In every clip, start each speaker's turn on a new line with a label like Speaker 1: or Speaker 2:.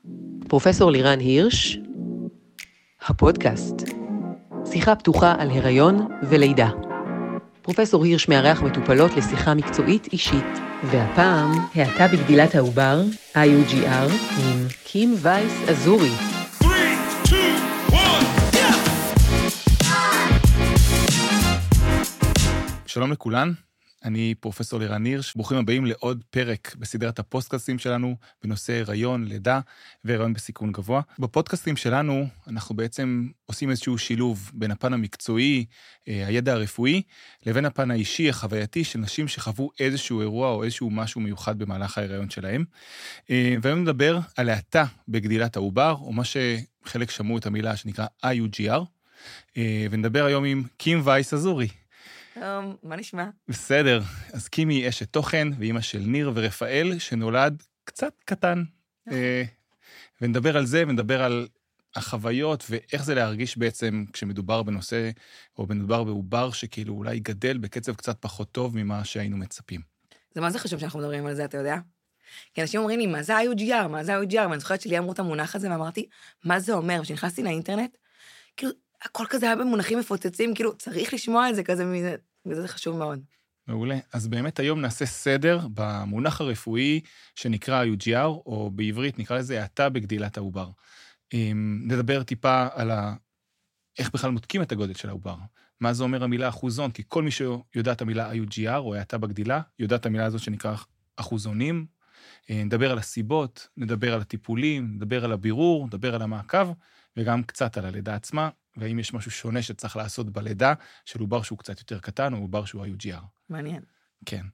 Speaker 1: פרופסור לירן הירש, הפודקאסט. שיחה פתוחה על הריון ולידה. פרופסור הירש מארח מטופלות לשיחה מקצועית אישית, והפעם האטה בגדילת העובר, IUGR, עם קים וייס אזורי.
Speaker 2: 3, 2, 1,
Speaker 3: שלום לכולן, אני פרופסור לירן הירש, ברוכים הבאים לעוד פרק בסדרת הפודקאסטים שלנו בנושא הריון, לידה והריון בסיכון גבוה. בפודקאסטים שלנו אנחנו בעצם עושים איזשהו שילוב בין הפן המקצועי, הידע הרפואי, לבין הפן האישי, החווייתי של נשים שחוו איזשהו אירוע או איזשהו משהו מיוחד במהלך ההיריון שלהם. והיום נדבר על האטה בגדילת העובר, או מה שחלק שמעו את המילה שנקרא IUGR, ונדבר היום עם קים וייס אזורי.
Speaker 4: מה נשמע?
Speaker 3: בסדר, אז קימי היא אשת תוכן, ואימא של ניר ורפאל, שנולד קצת קטן. ונדבר על זה, ונדבר על החוויות, ואיך זה להרגיש בעצם כשמדובר בנושא, או מדובר בעובר שכאילו אולי גדל בקצב קצת פחות טוב ממה שהיינו מצפים.
Speaker 4: זה מה זה חשוב שאנחנו מדברים על זה, אתה יודע? כי אנשים אומרים לי, מה זה IUGR? מה זה IUGR? ואני זוכרת שלי אמרו את המונח הזה, ואמרתי, מה זה אומר? כשנכנסתי לאינטרנט, כאילו, הכל כזה היה במונחים מפוצצים, כאילו, צריך לשמוע את זה כזה, וזה חשוב מאוד.
Speaker 3: מעולה. אז באמת היום נעשה סדר במונח הרפואי שנקרא IUGR, או בעברית נקרא לזה האטה בגדילת העובר. נדבר טיפה על איך בכלל מודקים את הגודל של העובר. מה זה אומר המילה אחוזון? כי כל מי שיודע את המילה IUGR, או האטה בגדילה, יודע את המילה הזאת שנקרא אחוזונים. נדבר על הסיבות, נדבר על הטיפולים, נדבר על הבירור, נדבר על המעקב, וגם קצת על הלידה עצמה, והאם יש משהו שונה שצריך לעשות בלידה של עובר שהוא קצת יותר קטן, או עובר שהוא IUGR.
Speaker 4: מעניין.
Speaker 3: כן.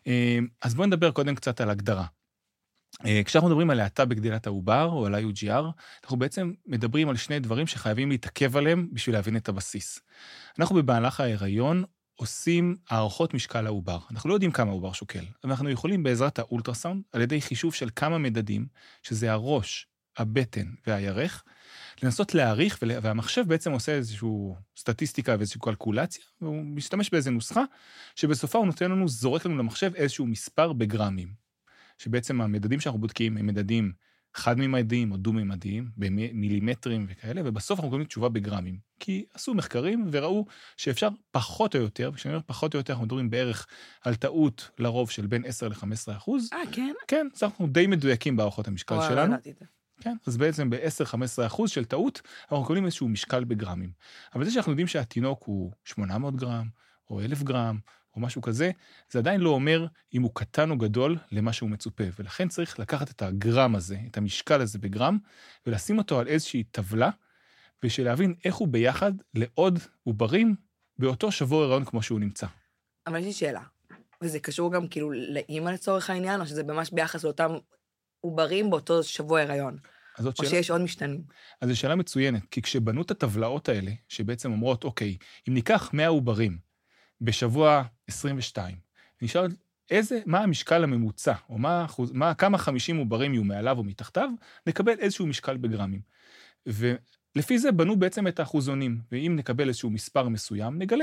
Speaker 3: אז בואו נדבר קודם קצת על הגדרה. כשאנחנו מדברים על האטה בגדילת העובר, או על IUGR, אנחנו בעצם מדברים על שני דברים שחייבים להתעכב עליהם בשביל להבין את הבסיס. אנחנו במהלך ההיריון עושים הערכות משקל העובר. אנחנו לא יודעים כמה העובר שוקל, אבל אנחנו יכולים בעזרת האולטרסאונד, על ידי חישוב של כמה מדדים, שזה הראש, הבטן והירך, לנסות להעריך, והמחשב בעצם עושה איזושהי סטטיסטיקה ואיזושהי קלקולציה, והוא משתמש באיזו נוסחה, שבסופה הוא נותן לנו, זורק לנו למחשב איזשהו מספר בגרמים, שבעצם המדדים שאנחנו בודקים הם מדדים חד-ממדיים או דו-ממדיים, במילימטרים וכאלה, ובסוף אנחנו מקבלים תשובה בגרמים, כי עשו מחקרים וראו שאפשר פחות או יותר, וכשאני אומר פחות או יותר אנחנו מדברים בערך על טעות לרוב של בין 10 ל-15%.
Speaker 4: כן?
Speaker 3: כן, אז אנחנו די מדויקים בערכות המשקל שלנו.
Speaker 4: לא זה.
Speaker 3: כן, אז בעצם ב-10-15% של טעות, אנחנו מקבלים איזשהו משקל בגרמים. אבל זה שאנחנו יודעים שהתינוק הוא 800 גרם, או 1,000 גרם, או משהו כזה, זה עדיין לא אומר אם הוא קטן או גדול למה שהוא מצופה. ולכן צריך לקחת את הגרם הזה, את המשקל הזה בגרם, ולשים אותו על איזושהי טבלה, ושלהבין איך הוא ביחד לעוד עוברים באותו שבוע הריון כמו שהוא נמצא.
Speaker 4: אבל יש לי שאלה, וזה קשור גם כאילו לאמא לצורך העניין, או שזה ממש ביחס לאותם עוברים באותו שבוע הריון, או שיש עוד משתנים.
Speaker 3: אז זו שאלה מצוינת, כי כשבנו את הטבלאות האלה, שבעצם אומרות, אוקיי, אם ניקח 100 עוברים בשבוע 22, נשאל מה המשקל הממוצע, או כמה 50 עוברים יהיו מעליו או מתחתיו, נקבל איזשהו משקל בגרמים. ולפי זה בנו בעצם את האחוזונים, ואם נקבל איזשהו מספר מסוים, נגלה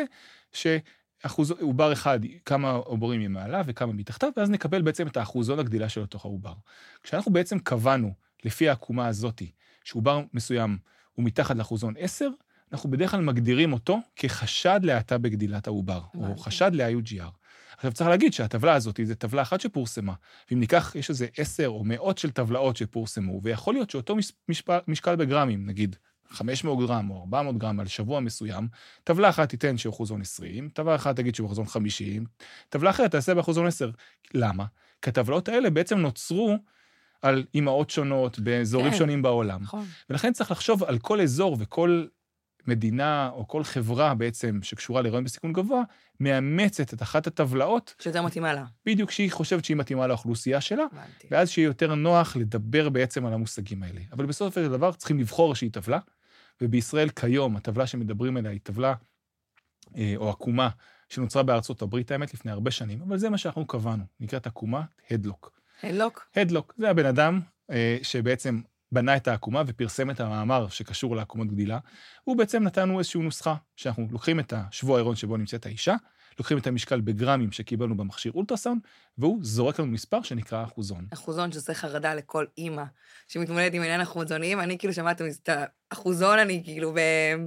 Speaker 3: עובר אחד, כמה עוברים יהיה מעליו וכמה מתחתיו, ואז נקבל בעצם את האחוזון הגדילה של אותו העובר. כשאנחנו בעצם קבענו, לפי העקומה הזאת, שעובר מסוים הוא מתחת לאחוזון 10, אנחנו בדרך כלל מגדירים אותו כחשד להאטה בגדילת העובר, או חשד ל-IUGR. עכשיו צריך להגיד שהטבלה הזאת זו טבלה אחת שפורסמה, ואם ניקח, יש איזה 10 או מאות של טבלאות שפורסמו, ויכול להיות שאותו משקל בגרמים, נגיד 500 גרם או 400 גרם על שבוע מסוים, טבלה אחת תיתן שאחוזון 20, טבלה אחת תגיד שאחוזון 50, טבלה אחרת תעשה באחוזון 10. למה? כי הטבלאות האלה בעצם נוצרו על אימהות שונות, באזורים שונים בעולם.
Speaker 4: נכון.
Speaker 3: ולכן צריך לחשוב על כל אזור וכל מדינה או כל חברה בעצם שקשורה להיריון בסיכון גבוה, מאמצת את אחת הטבלאות.
Speaker 4: שיותר מתאימה לה.
Speaker 3: בדיוק שהיא חושבת שהיא מתאימה לאוכלוסייה שלה, ואז שיהיה יותר נוח לדבר בעצם על המושגים האלה. אבל בסוף של דבר צריכים לבחור איזושהי טבלה, ובישראל כיום הטבלה שמדברים עליה היא טבלה או עקומה שנוצרה בארצות הברית האמת לפני הרבה שנים, אבל זה מה שאנחנו קבענו, נקראת עקומה הדלוק. הדלוק, זה הבן אדם שבעצם בנה את העקומה ופרסם את המאמר שקשור לעקומות גדילה, הוא בעצם נתנו איזושהי נוסחה, שאנחנו לוקחים את השבוע ההיריון שבו נמצאת האישה, לוקחים את המשקל בגרמים שקיבלנו במכשיר אולטרסאונד, והוא זורק לנו מספר שנקרא אחוזון.
Speaker 4: אחוזון שעושה חרדה לכל אימא שמתמודדת עם עניין אחוזונים, אני כאילו שמעת את האחוזון, אני כאילו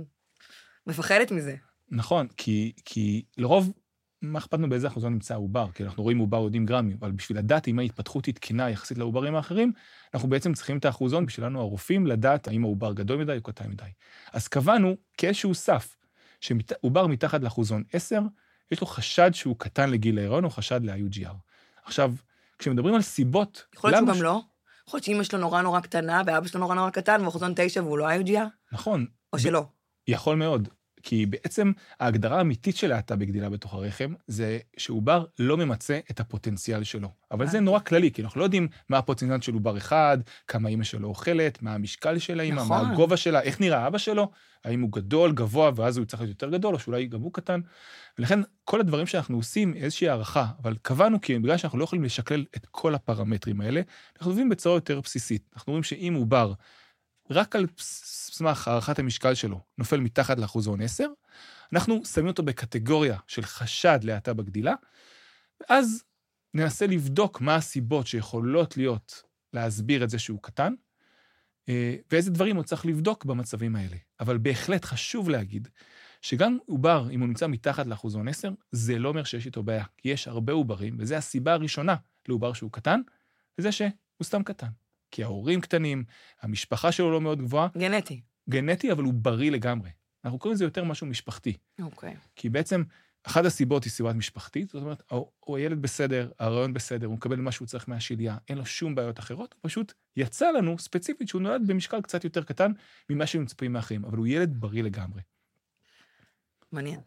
Speaker 4: מפחדת מזה.
Speaker 3: נכון, כי לרוב, מה אכפתנו באיזה אחוזון נמצא העובר? כי אנחנו רואים עובר יודעים גרמים, אבל בשביל לדעת אם ההתפתחות היא תקינה יחסית לעוברים האחרים, אנחנו בעצם צריכים את האחוזון בשבילנו הרופאים לדעת האם העובר גדול מדי או קטן מדי. אז קבענו כאיזשהו סף, שעובר מתחת לאחוזון 10, יש לו חשד שהוא קטן לגיל ההיריון או חשד ל-IUGR. עכשיו, כשמדברים על סיבות...
Speaker 4: יכול להיות שגם לא. יכול להיות שאמא שלו נורא נורא קטנה, ואבא שלו נורא נורא קטן, ואחוזון 9 והוא לא IUGR.
Speaker 3: נכון.
Speaker 4: או שלא.
Speaker 3: יכול מאוד. כי בעצם ההגדרה האמיתית של להט"ב בגדילה בתוך הרחם, זה שעובר לא ממצה את הפוטנציאל שלו. אבל זה נורא כללי, כי אנחנו לא יודעים מה הפוטנציאל של עובר אחד, כמה אמא שלו אוכלת, מה המשקל של האמא, מה הגובה שלה, איך נראה אבא שלו, האם הוא גדול, גבוה, ואז הוא צריך להיות יותר גדול, או שאולי גם הוא קטן. ולכן כל הדברים שאנחנו עושים, איזושהי הערכה, אבל קבענו כי בגלל שאנחנו לא יכולים לשקלל את כל הפרמטרים האלה, אנחנו עובדים בצורה יותר בסיסית. אנחנו רואים שאם עובר רק על סמך הערכת המשקל שלו נופל מתחת לאחוזון 10, אנחנו שמים אותו בקטגוריה של חשד להט"ב בגדילה, ואז ננסה לבדוק מה הסיבות שיכולות להיות להסביר את זה שהוא קטן, ואיזה דברים הוא צריך לבדוק במצבים האלה. אבל בהחלט חשוב להגיד שגם עובר, אם הוא נמצא מתחת לאחוזון 10, זה לא אומר שיש איתו בעיה, כי יש הרבה עוברים, וזו הסיבה הראשונה לעובר שהוא קטן, וזה שהוא סתם קטן. כי ההורים קטנים, המשפחה שלו לא מאוד גבוהה.
Speaker 4: גנטי.
Speaker 3: גנטי, אבל הוא בריא לגמרי. אנחנו קוראים לזה יותר משהו משפחתי.
Speaker 4: אוקיי.
Speaker 3: כי בעצם, אחת הסיבות היא סיבת משפחתית, זאת אומרת, הוא ילד בסדר, הרעיון בסדר, הוא מקבל מה שהוא צריך מהשיליה, אין לו שום בעיות אחרות, הוא פשוט יצא לנו ספציפית שהוא נולד במשקל קצת יותר קטן ממה שמצפים מאחרים, אבל הוא ילד בריא לגמרי.
Speaker 4: מעניין.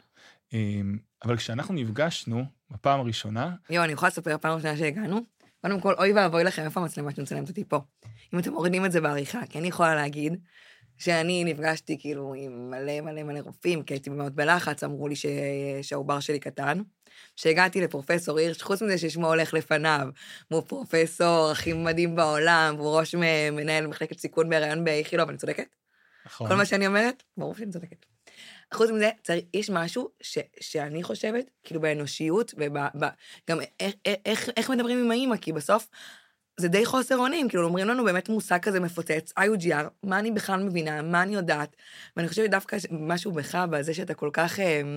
Speaker 3: אבל כשאנחנו נפגשנו בפעם הראשונה...
Speaker 4: אני יכולה לספר פעם ראשונה שהגענו, קודם כל, אוי ואבוי לכם, איפה המצלמה שמצלמת אותי פה? אם אתם מורידים את זה בעריכה, כי אני יכולה להגיד שאני נפגשתי כאילו עם מלא רופאים, כי הייתי מאוד בלחץ, אמרו לי שהעובר שלי קטן. שהגעתי לפרופסור הירש, חוץ מזה ששמו הולך לפניו, הוא פרופסור הכי מדהים בעולם, והוא ראש מנהל מחלקת סיכון בהיריון באיכילוב, אני צודקת?
Speaker 3: נכון.
Speaker 4: כל מה שאני אומרת, ברור שאני צודקת. חוץ מזה, יש משהו שאני חושבת, כאילו באנושיות, וגם איך מדברים עם האמא, כי בסוף זה די חוסר אונים, כאילו אומרים לנו באמת מושג כזה מפוצץ, IUGR, מה אני בכלל מבינה, מה אני יודעת, ואני חושבת דווקא משהו בך, בזה שאתה כל כך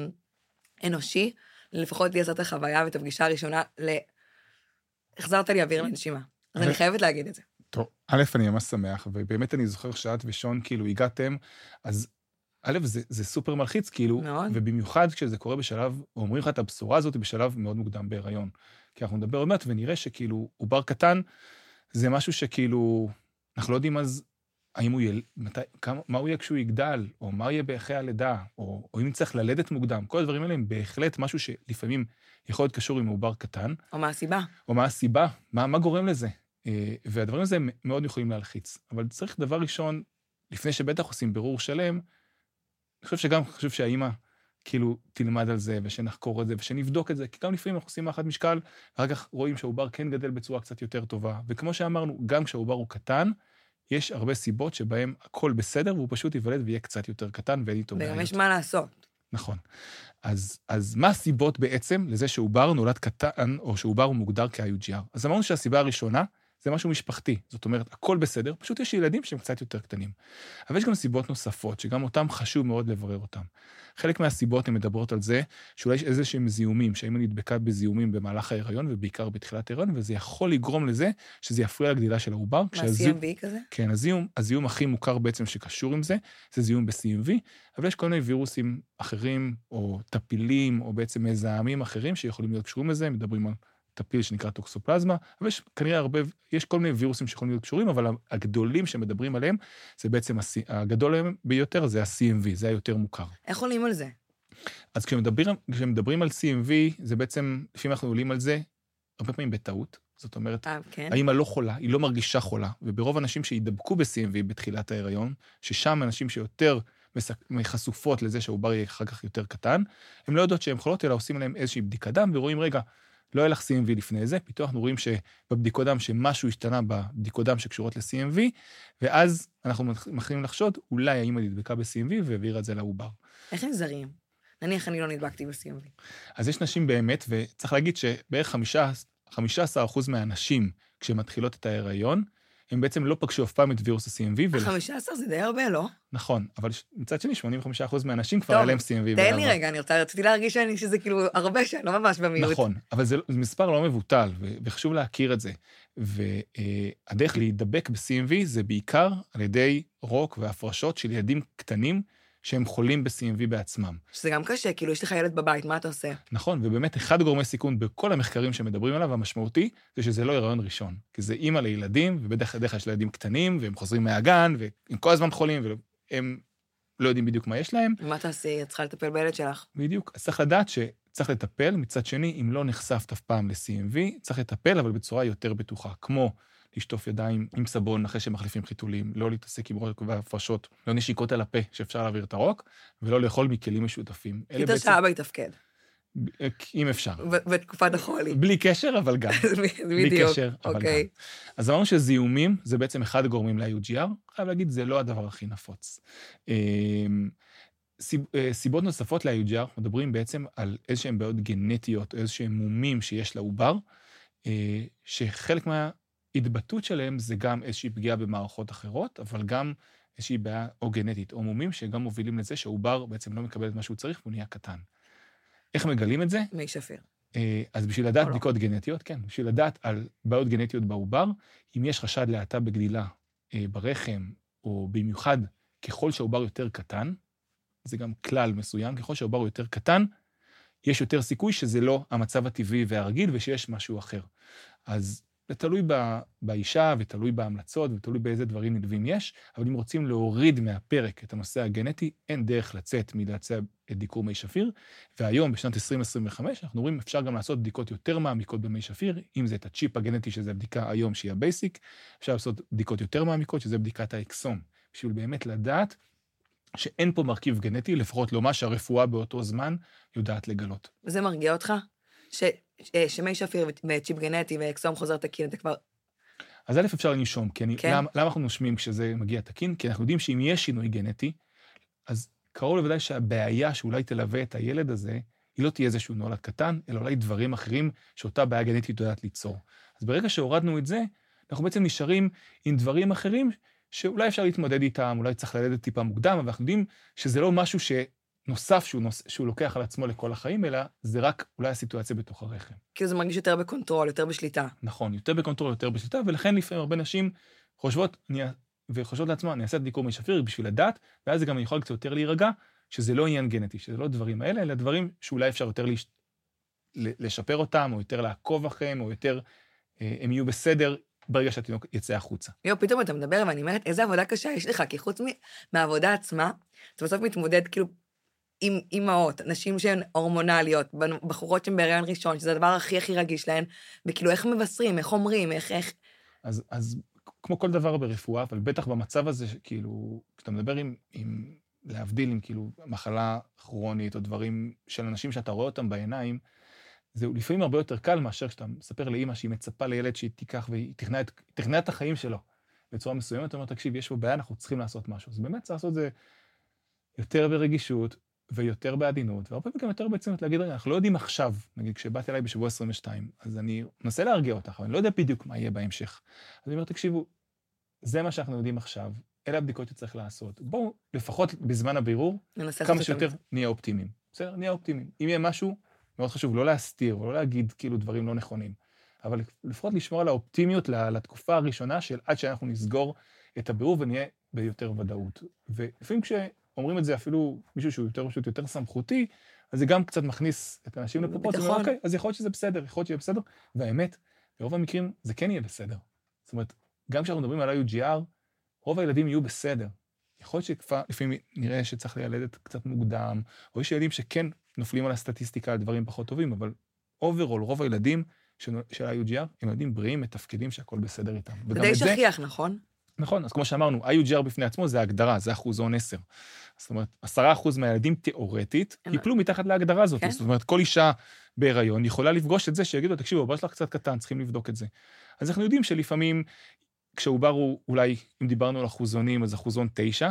Speaker 4: אנושי, לפחות לי עשת החוויה ואת הפגישה הראשונה, החזרת לי אוויר לנשימה. אז אני חייבת להגיד את זה.
Speaker 3: טוב, א', אני ממש שמח, ובאמת אני זוכר שאת ושון כאילו הגעתם, אז א', זה סופר מלחיץ, כאילו, ובמיוחד כשזה קורה בשלב, אומרים לך את הבשורה הזאת בשלב מאוד מוקדם בהיריון. כי אנחנו נדבר עוד מעט ונראה שכאילו, עובר קטן, זה משהו שכאילו, אנחנו לא יודעים אז, האם הוא יהיה, מה הוא יהיה כשהוא יגדל, או מה יהיה באחרי הלידה, או אם צריך ללדת מוקדם, כל הדברים האלה הם בהחלט משהו שלפעמים יכול להיות קשור עם עובר קטן.
Speaker 4: או מה הסיבה.
Speaker 3: או מה הסיבה, מה גורם לזה. והדברים הזה מאוד יכולים להלחיץ. אבל צריך דבר ראשון, לפני שבטח עושים בירור שלם, אני חושב שהאימא כאילו תלמד על זה, ושנחקור את זה, ושנבדוק את זה, כי גם לפעמים אנחנו עושים מערכת משקל, ואחר כך רואים שהעובר כן גדל בצורה קצת יותר טובה. וכמו שאמרנו, גם כשהעובר הוא קטן, יש הרבה סיבות שבהם הכל בסדר, והוא פשוט ייוולד ויהיה קצת יותר קטן, ואין איתו בעיות.
Speaker 4: וגם יש מה לעשות.
Speaker 3: נכון. אז מה הסיבות בעצם לזה שעובר נולד קטן, או שעובר הוא מוגדר כ-IUGR? אז אמרנו שהסיבה הראשונה, זה משהו משפחתי. זאת אומרת, הכל בסדר, פשוט יש ילדים שהם קצת יותר קטנים. אבל יש גם סיבות נוספות, שגם אותם חשוב מאוד לברר אותם. חלק מהסיבות הן מדברות על זה, שאולי יש איזשהם זיהומים, שהאמא נדבקה בזיהומים במהלך ההיריון, ובעיקר בתחילת ההיריון, וזה יכול לגרום לזה שזה יפריע לגדילה של העובר.
Speaker 4: מה, CMV כזה?
Speaker 3: כן, הזיהום הכי מוכר בעצם שקשור עם זה, זה זיהום ב-CMV, אבל יש כל מיני וירוסים אחרים, או טפילים, או בעצם מזהמים אחרים שיכולים להיות קשורים לזה, מדברים על טפיל שנקרא טוקסופלזמה, אבל יש כנראה יש כל מיני וירוסים שיכולים להיות קשורים, אבל הגדולים שמדברים עליהם, זה בעצם, הגדול ביותר זה ה-CMV, זה היותר מוכר.
Speaker 4: איך עולים על זה?
Speaker 3: אז כשמדברים על CMV, זה בעצם, לפעמים אנחנו עולים על זה, הרבה פעמים בטעות, זאת אומרת, האמא לא חולה, היא לא מרגישה חולה, וברוב אנשים שידבקו ב-CMV בתחילת ההיריון, ששם אנשים שיותר חשופות לזה שהעובר יהיה אחר כך יותר קטן, הם לא יודעות שהם חולות, אלא עושים להם איזושהי בדיקת דם, ורואים, רגע, לא היה לך CMV לפני זה, פתאום אנחנו רואים שבבדיקות דם שמשהו השתנה בבדיקות דם שקשורות ל-CMV, ואז אנחנו מתחילים לחשוד, אולי האמא נדבקה ב-CMV והעבירה את זה לעובר.
Speaker 4: איך הם זרים? נניח אני לא נדבקתי ב-CMV.
Speaker 3: אז יש נשים באמת, וצריך להגיד שבערך 15% מהנשים, כשמתחילות את ההיריון, הם בעצם לא פגשו אף פעם את וירוס ה-CMV.
Speaker 4: 15 זה די הרבה, לא?
Speaker 3: נכון, אבל מצד שני, 85% מהנשים כבר היה להם CMV.
Speaker 4: תן לי רגע, רציתי להרגיש שזה כאילו הרבה שאני לא ממש במיעוט.
Speaker 3: נכון, אבל זה מספר לא מבוטל, וחשוב להכיר את זה. והדרך להידבק ב-CMV זה בעיקר על ידי רוק והפרשות של ילדים קטנים, שהם חולים ב-CMV בעצמם.
Speaker 4: שזה גם קשה, כאילו יש לך ילד בבית, מה אתה עושה?
Speaker 3: נכון, ובאמת אחד גורמי סיכון בכל המחקרים שמדברים עליו, המשמעותי, זה שזה לא הריון ראשון. כי זה אימא לילדים, ובדרך כלל יש לילדים קטנים, והם חוזרים מהגן, והם כל הזמן חולים, והם לא יודעים בדיוק מה יש להם.
Speaker 4: ומה תעשי? את צריכה לטפל בילד שלך.
Speaker 3: בדיוק. אז צריך לדעת שצריך לטפל, מצד שני, אם לא נחשפת אף פעם ל-CMV, צריך לטפל, אבל בצורה יותר בטוחה, כמו לשטוף ידיים עם סבון אחרי שמחליפים חיתולים, לא להתעסק עם רוק והפרשות, לא נשיקות על הפה שאפשר להעביר את הרוק, ולא לאכול מכלים משותפים.
Speaker 4: כדי שאבא יתפקד.
Speaker 3: אם אפשר.
Speaker 4: בתקופת החולי.
Speaker 3: בלי קשר, אבל גם. בלי קשר, אבל גם. אז אמרנו שזיהומים זה בעצם אחד הגורמים ל-IUGR, חייב להגיד, זה לא הדבר הכי נפוץ. סיבות נוספות ל-IUGR, מדברים בעצם על איזשהם בעיות גנטיות, או איזשהם מומים שיש לעובר, שחלק ההתבטאות שלהם זה גם איזושהי פגיעה במערכות אחרות, אבל גם איזושהי בעיה או גנטית או מומים, שגם מובילים לזה שהעובר בעצם לא מקבל את מה שהוא צריך, והוא נהיה קטן. איך מגלים את זה?
Speaker 4: מי שפיר.
Speaker 3: אז בשביל לדעת בדיקות גנטיות, כן, בשביל לדעת על בעיות גנטיות בעובר, אם יש חשד להאטה בגדילה ברחם, או במיוחד ככל שהעובר יותר קטן, זה גם כלל מסוים, ככל שהעובר הוא יותר קטן, יש יותר סיכוי שזה לא המצב הטבעי והרגיל, ושיש משהו אחר. אז זה תלוי באישה, ותלוי בהמלצות, ותלוי באיזה דברים נלווים יש, אבל אם רוצים להוריד מהפרק את הנושא הגנטי, אין דרך לצאת מלהציע את דיקור מי שפיר, והיום, בשנת 2025, אנחנו רואים, אפשר גם לעשות בדיקות יותר מעמיקות במי שפיר, אם זה את הצ'יפ הגנטי, שזה הבדיקה היום שהיא הבייסיק, אפשר לעשות בדיקות יותר מעמיקות, שזה בדיקת האקסום, בשביל באמת לדעת שאין פה מרכיב גנטי, לפחות לא מה שהרפואה באותו זמן יודעת לגלות.
Speaker 4: וזה מרגיע אותך? שמי שפיר וצ'יפ גנטי ואקסום חוזר תקין, אתה כבר...
Speaker 3: אז א' אפשר לנשום, כי למה אנחנו נושמים כשזה מגיע תקין? כי אנחנו יודעים שאם יש שינוי גנטי, אז קרוב לוודאי שהבעיה שאולי תלווה את הילד הזה, היא לא תהיה איזשהו נולד קטן, אלא אולי דברים אחרים שאותה בעיה גנטית יודעת ליצור. אז ברגע שהורדנו את זה, אנחנו בעצם נשארים עם דברים אחרים, שאולי אפשר להתמודד איתם, אולי צריך ללדת טיפה מוקדם, אבל אנחנו יודעים שזה לא משהו נוסף שהוא לוקח על עצמו לכל החיים, אלא זה רק אולי הסיטואציה בתוך הרחם.
Speaker 4: כאילו זה מרגיש יותר בקונטרול, יותר בשליטה.
Speaker 3: נכון, יותר בקונטרול, יותר בשליטה, ולכן לפעמים הרבה נשים חושבות לעצמה, אני אעשה את דיקור מי שפיר בשביל לדעת, ואז זה גם יכול קצת יותר להירגע, שזה לא עניין גנטי, שזה לא דברים האלה, אלא דברים שאולי אפשר יותר לשפר אותם, או יותר לעקוב אחריהם, או יותר הם יהיו בסדר ברגע שהתינוק יצא החוצה.
Speaker 4: פתאום אתה מדבר ואני אומרת, איזה עבודה קשה יש לך, כי חוץ מהעבודה עצמה, אתה בסוף מתמודד כאילו עם אימהות, נשים שהן הורמונליות, בחורות שהן בהיריון ראשון, שזה הדבר הכי הכי רגיש להן, וכאילו איך מבשרים, איך אומרים, איך...
Speaker 3: אז כמו כל דבר ברפואה, אבל בטח במצב הזה, כאילו, כשאתה מדבר עם להבדיל עם כאילו מחלה כרונית, או דברים של אנשים שאתה רואה אותם בעיניים, זה לפעמים הרבה יותר קל מאשר כשאתה מספר לאמא שהיא מצפה לילד שהיא תיקח והיא תכננה את החיים שלו בצורה מסוימת, אתה אומר, תקשיב, יש פה בעיה, אנחנו צריכים לעשות משהו. אז באמת צריך לעשות את זה יותר ברגישות ויותר בעדינות, והרבה פעמים גם יותר בעצם להגיד, רגע, אנחנו לא יודעים עכשיו, נגיד, כשבאתי אליי בשבוע 22, אז אני מנסה להרגיע אותך, אבל אני לא יודע בדיוק מה יהיה בהמשך. אז אני אומר, תקשיבו, זה מה שאנחנו יודעים עכשיו, אלה הבדיקות שצריך לעשות. בואו, לפחות בזמן הבירור, כמה שיותר נהיה אופטימיים. בסדר? נהיה אופטימיים. אם יהיה משהו, מאוד חשוב לא להסתיר, או לא להגיד כאילו דברים לא נכונים, אבל לפחות לשמור על האופטימיות לתקופה הראשונה של עד שאנחנו נסגור את הבירור ונהיה ביותר ודאות. ולפעמים כשאומרים את זה אפילו מישהו שהוא יותר סמכותי, אז זה גם קצת מכניס את האנשים לפרופורציה, ואומרים, אוקיי, אז יכול להיות שזה בסדר, יכול להיות שיהיה בסדר, והאמת, ברוב המקרים זה כן יהיה בסדר. זאת אומרת, גם כשאנחנו מדברים על IUGR, רוב הילדים יהיו בסדר. יכול להיות שלפעמים נראה שצריך לילדת קצת מוקדם, או יש ילדים שכן נופלים על הסטטיסטיקה על דברים פחות טובים, אבל אוברול, רוב הילדים של IUGR, הם ילדים בריאים, מתפקדים שהכל בסדר איתם.
Speaker 4: זה די שכיח, נכון?
Speaker 3: נכון, אז כמו שאמרנו, IUGR בפני עצמו זה ההגדרה, זה אחוזון 10. זאת אומרת, 10% מהילדים תיאורטית ייפלו מתחת להגדרה הזאת. זאת אומרת, כל אישה בהיריון יכולה לפגוש את זה, שיגידו, תקשיבו, העובר שלך קצת קטן, צריכים לבדוק את זה. אז אנחנו יודעים שלפעמים, כשהעובר הוא, אולי, אם דיברנו על אחוזונים, אז אחוזון 9,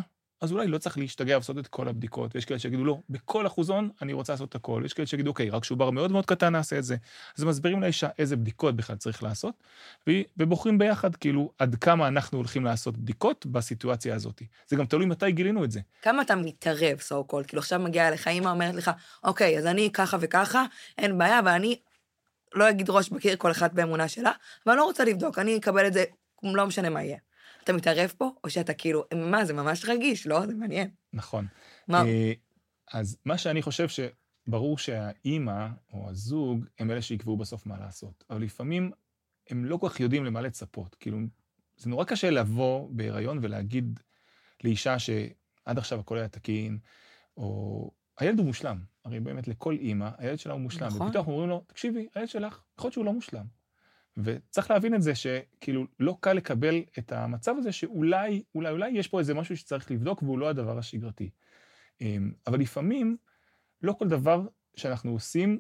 Speaker 3: אז אולי לא צריך להשתגע לעשות את כל הבדיקות, ויש כאלה שיגידו, לא, בכל אחוזון אני רוצה לעשות את הכל, יש כאלה שיגידו, אוקיי, רק שעובר מאוד מאוד קטן נעשה את זה. אז מסבירים לאישה איזה בדיקות בכלל צריך לעשות, ובוחרים ביחד, כאילו, עד כמה אנחנו הולכים לעשות בדיקות בסיטואציה הזאת. זה גם תלוי מתי גילינו את זה.
Speaker 4: כמה אתה מתערב, so called? כאילו עכשיו מגיעה אליך, אמא אומרת לך, אוקיי, אז אני ככה וככה, אין בעיה, ואני לא אגיד ראש בקיר כל אחת באמונה שלה, אבל לא רוצה לבדוק, אני אקבל את זה, לא משנה מה יהיה. אתה מתערב פה, או שאתה כאילו, מה, זה ממש רגיש, לא? זה מעניין.
Speaker 3: נכון.
Speaker 4: מה?
Speaker 3: אז מה שאני חושב שברור שהאימא או הזוג הם אלה שיקבעו בסוף מה לעשות. אבל לפעמים הם לא כל כך יודעים למה לצפות. כאילו, זה נורא קשה לבוא בהיריון ולהגיד לאישה שעד עכשיו הכל היה תקין, או הילד הוא מושלם. הרי באמת לכל אימא, הילד שלה הוא מושלם.
Speaker 4: נכון.
Speaker 3: ופתאום אומרים לו, תקשיבי, הילד שלך, יכול להיות שהוא לא מושלם. וצריך להבין את זה שכאילו לא קל לקבל את המצב הזה שאולי יש פה איזה משהו שצריך לבדוק והוא לא הדבר השגרתי. אבל לפעמים לא כל דבר שאנחנו עושים,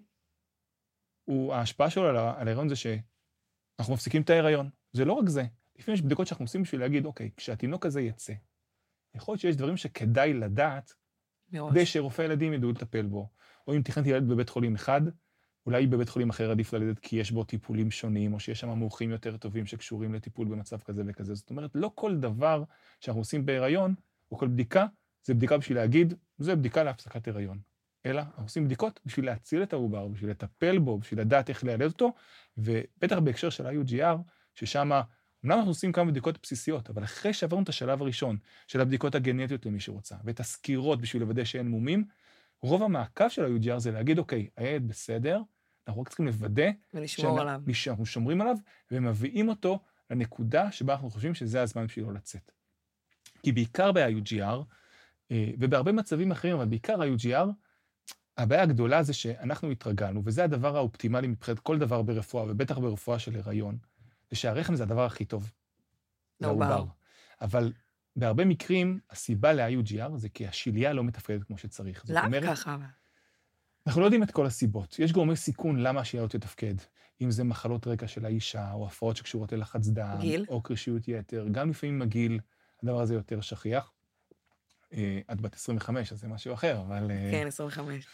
Speaker 3: ההשפעה שלו על ההיריון זה שאנחנו מפסיקים את ההיריון. זה לא רק זה. לפעמים יש בדיקות שאנחנו עושים בשביל להגיד, אוקיי, כשהתינוק הזה יצא, יכול להיות שיש דברים שכדאי לדעת, כדי שרופא ילדים ידעו לטפל בו. או אם תכננתי ילד בבית חולים אחד, אולי בבית חולים אחר עדיף ללדת כי יש בו טיפולים שונים, או שיש שם מומחים יותר טובים שקשורים לטיפול במצב כזה וכזה. זאת אומרת, לא כל דבר שאנחנו עושים בהיריון, או כל בדיקה, זה בדיקה בשביל להגיד, זה בדיקה להפסקת הריון. אלא, אנחנו עושים בדיקות בשביל להציל את העובר, בשביל לטפל בו, בשביל לדעת איך לילד אותו, ובטח בהקשר של ה-UGR, ששם, אמנם אנחנו עושים כמה בדיקות בסיסיות, אבל אחרי שעברנו את השלב הראשון של הבדיקות הגנטיות למי שרוצה, ואת הסקירות בשביל לוודא שאין מומים, רוב המעקב של ה-UGR זה להגיד, אוקיי, הילד בסדר, אנחנו רק צריכים לוודא
Speaker 4: ולשמור עליו.
Speaker 3: שאנחנו שומרים עליו, ומביאים אותו לנקודה שבה אנחנו חושבים שזה הזמן בשבילו לצאת. כי בעיקר ב-UGR, ובהרבה מצבים אחרים, אבל בעיקר ה-UGR, הבעיה הגדולה זה שאנחנו התרגלנו, וזה הדבר האופטימלי מבחינת כל דבר ברפואה, ובטח ברפואה של הריון, זה שהרחם זה הדבר הכי טוב. לעובר. אבל בהרבה מקרים, הסיבה ל-UGR זה כי השיליה לא מתפקדת כמו שצריך.
Speaker 4: למה ככה?
Speaker 3: אנחנו לא יודעים את כל הסיבות. יש גורמי סיכון למה השיליה לא תתפקד. אם זה מחלות רקע של האישה, או הפרעות שקשורות ללחץ דם,
Speaker 4: גיל.
Speaker 3: או קרישיות יתר. גם לפעמים הגיל, הדבר הזה יותר שכיח. את בת 25, אז זה משהו אחר, אבל...
Speaker 4: כן, 25.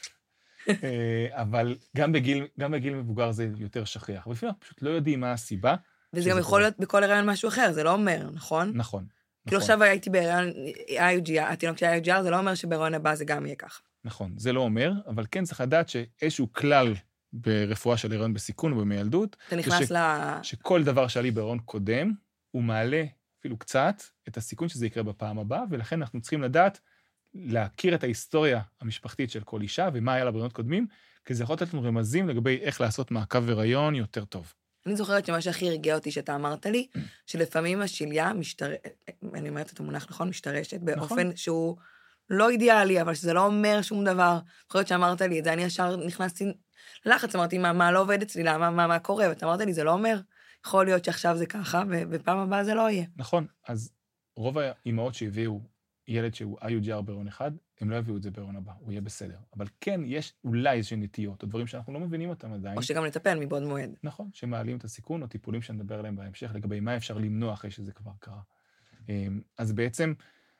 Speaker 3: אבל גם בגיל מבוגר זה יותר שכיח. אבל לפעמים אנחנו פשוט לא יודעים מה הסיבה.
Speaker 4: וזה גם יכול להיות בכל הריון משהו אחר, זה לא אומר, נכון?
Speaker 3: נכון.
Speaker 4: כאילו עכשיו הייתי בהריון IUGR, התינוק של IUGR, זה לא אומר שבהריון הבא זה גם יהיה ככה.
Speaker 3: נכון, זה לא אומר, אבל כן צריך לדעת שאיזשהו כלל ברפואה של הריון בסיכון ובמילדות,
Speaker 4: אתה נכנס
Speaker 3: שכל דבר שעלי בהריון קודם, הוא מעלה אפילו קצת את הסיכון שזה יקרה בפעם הבאה, ולכן אנחנו צריכים לדעת, להכיר את ההיסטוריה המשפחתית של כל אישה, ומה היה לה בהריונות קודמים, כי זה יכול לתת לנו רמזים לגבי איך לעשות מעקב הריון יותר טוב.
Speaker 4: אני זוכרת שמה שהכי הרגיע אותי שאתה אמרת לי, שלפעמים השיליה אני אומרת את המונח נכון, משתרשת באופן שהוא לא אידיאלי, אבל שזה לא אומר שום דבר. זוכרת שאמרת לי את זה, אני ישר נכנסתי ללחץ, אמרתי, מה לא עובד אצלי, מה קורה? ואתה אמרת לי, זה לא אומר, יכול להיות שעכשיו זה ככה, ובפעם הבאה זה לא יהיה.
Speaker 3: נכון, אז רוב האימהות שהביאו ילד שהוא IUGR בהריון אחד, הם לא יביאו את זה בהריון הבא, הוא יהיה בסדר. אבל כן, יש אולי איזושהי נטיות, או דברים שאנחנו לא מבינים אותם עדיין.
Speaker 4: או שגם נטפל מבעוד מועד.
Speaker 3: נכון, שמעלים את הסיכון, או טיפולים שנדבר עליהם בהמשך, לגבי מה אפשר למנוע אחרי שזה כבר קרה. אז בעצם,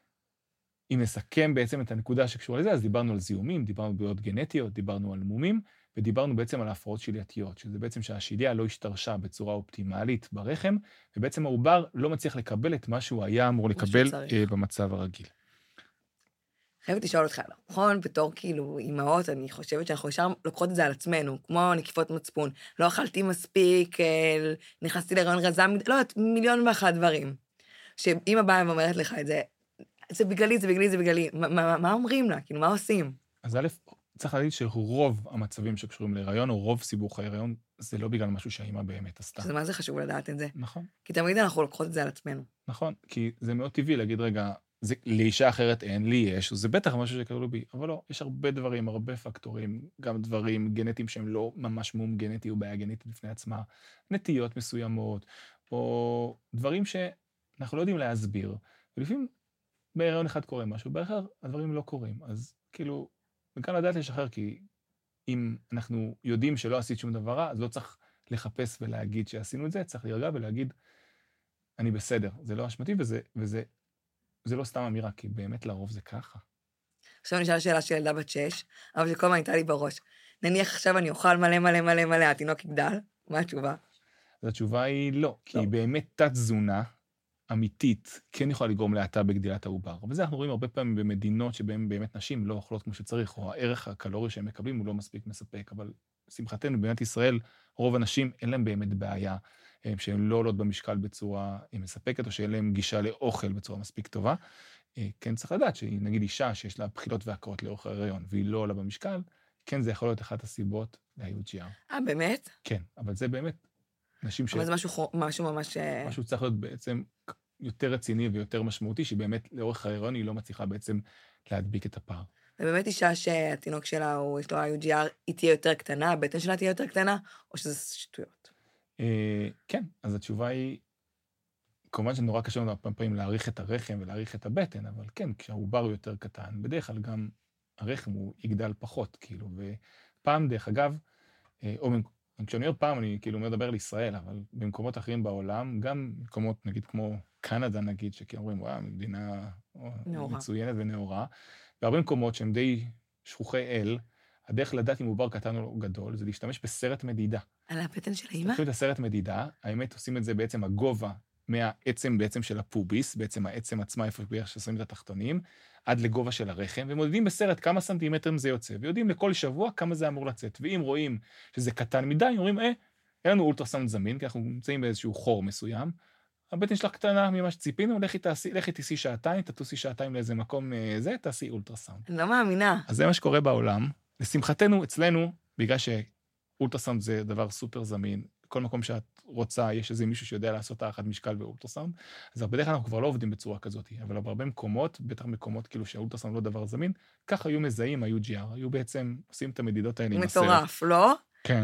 Speaker 3: אם נסכם בעצם את הנקודה שקשורה לזה, אז דיברנו על זיהומים, דיברנו על בעיות גנטיות, דיברנו על מומים, ודיברנו בעצם על הפרעות שילייתיות, שזה בעצם שהשיליה לא השתרשה בצורה אופטימלית ברחם, ובעצם העובר לא מצליח לקבל את מה שהוא היה אמור לקבל במצב הרגיל.
Speaker 4: חייבת לשאול אותך, נכון, בתור כאילו אימהות, אני חושבת שאנחנו ישר לוקחות את זה על עצמנו, כמו נקיפות מצפון, לא אכלתי מספיק, נכנסתי להיריון רזה, לא יודעת, 1,000,001 דברים. שאמא באה ואומרת לך את זה, זה בגללי, זה בגללי, זה בגללי, מה אומרים לה? כאילו, מה עושים?
Speaker 3: אז א', צריך להגיד שרוב המצבים שקשורים להיריון, או רוב סיבוך ההיריון, זה לא בגלל משהו שהאמא באמת עשתה.
Speaker 4: שזה מה זה חשוב לדעת את זה?
Speaker 3: נכון.
Speaker 4: כי תמיד אנחנו לוקחות את זה על עצמנו.
Speaker 3: נכון, כי זה מאוד טבעי להגיד, רגע, לאישה אחרת אין, לי יש, זה בטח משהו שקראו בי, אבל לא, יש הרבה דברים, הרבה פקטורים, גם דברים גנטיים שהם לא ממש מום גנטי, או בעיה גנטית בפני עצמה, נטיות מסוימות, או דברים שאנחנו לא יודעים להסביר, ולפעמים בהיריון אחד קורה משהו, באחר הדברים לא קורים, אז כאילו, וכאן לדעת לשחרר, כי אם אנחנו יודעים שלא עשית שום דבר רע, אז לא צריך לחפש ולהגיד שעשינו את זה, צריך להירגע ולהגיד, אני בסדר, זה לא אשמתי, וזה זה לא סתם אמירה, כי באמת לרוב זה ככה.
Speaker 4: עכשיו נשאל שאלה של ילדה בת 6, אבל שכל מה הייתה לי בראש. נניח עכשיו אני אוכל מלא מלא מלא מלא, התינוק יגדל, מה התשובה?
Speaker 3: אז התשובה היא לא, כי באמת תת-תזונה אמיתית כן יכולה לגרום להאטה בגדילת העובר. וזה אנחנו רואים הרבה פעמים במדינות שבהן באמת נשים לא אוכלות כמו שצריך, או הערך הקלורי שהם מקבלים הוא לא מספיק מספק. אבל שמחתנו, במדינת ישראל, רוב הנשים אין להם באמת בעיה, שהן לא עולות במשקל בצורה מספקת, או שאין להם גישה לאוכל בצורה מספיק טובה. כן צריך לדעת שנגיד אישה שיש לה בחילות והקרות לאורך ההיריון, והיא לא עולה במשקל, כן זה יכול להיות אחת הסיבות ל-IUGR.
Speaker 4: באמת?
Speaker 3: כן, אבל זה באמת נשים
Speaker 4: אבל זה משהו ממש...
Speaker 3: משהו צריך להיות בעצם יותר רציני ויותר משמעותי, שבאמת לאורך ההיריון היא לא מצליחה בעצם להדביק את הפער.
Speaker 4: ובאמת אישה שהתינוק שלה, יש לו IUGR, היא תהיה יותר קטנה, הבטן שלה תהיה יותר קטנה, או שזה שטויות?
Speaker 3: כן, אז התשובה היא, כמובן שנורא קשה לנו פעם פעמים להעריך את הרחם ולהעריך את הבטן, אבל כן, כשהעובר הוא יותר קטן, בדרך כלל גם הרחם הוא יגדל פחות, כאילו, ופעם דרך אגב, או כשאני אומר פעם, אני כאילו מדבר על ישראל, אבל במקומות אחרים בעולם, גם מקומות, נגיד, כמו קנדה, נגיד, שכאילו אומרים, וואו, מדינה מצוינת ונאורה, והרבה מקומות שהם די שכוחי אל, הדרך לדעת אם עובר קטן או גדול, זה להשתמש בסרט מדידה.
Speaker 4: על הבטן של האמא?
Speaker 3: לוקחים את הסרט מדידה, האמת עושים את זה בעצם הגובה מהעצם בעצם של הפוביס, בעצם העצם עצמה, איפה בערך ששמים את התחתונים, עד לגובה של הרחם, ומודדים בסרט כמה סנטימטרים זה יוצא, ויודעים לכל שבוע כמה זה אמור לצאת. ואם רואים שזה קטן מדי, אומרים, אין לנו אולטרסאונד זמין, כי אנחנו נמצאים באיזשהו חור מסוים, הבטן שלך קטנה ממה שציפינו, לכי תעשי שעתיים, תטוסי שעתיים לאיזה מקום זה, תעשי אולטרסאונד.
Speaker 4: אני לא מאמינה.
Speaker 3: אז זה מה שקורה בעולם. לשמחתנו, אצלנו, בגלל שאולטרסאונד זה דבר סופר זמין, כל מקום שאת רוצה, יש איזה מישהו שיודע לעשות הערכת משקל באולטרסאונד, אז בדרך כלל אנחנו כבר לא עובדים בצורה כזאת, אבל בהרבה מקומות, בטח מקומות כאילו שהאולטרסאונד לא דבר זמין, ככה היו מזהים, IUGR, היו בעצם עושים את המדידות האלה עם הסרט.
Speaker 4: מטורף, לא?
Speaker 3: כן.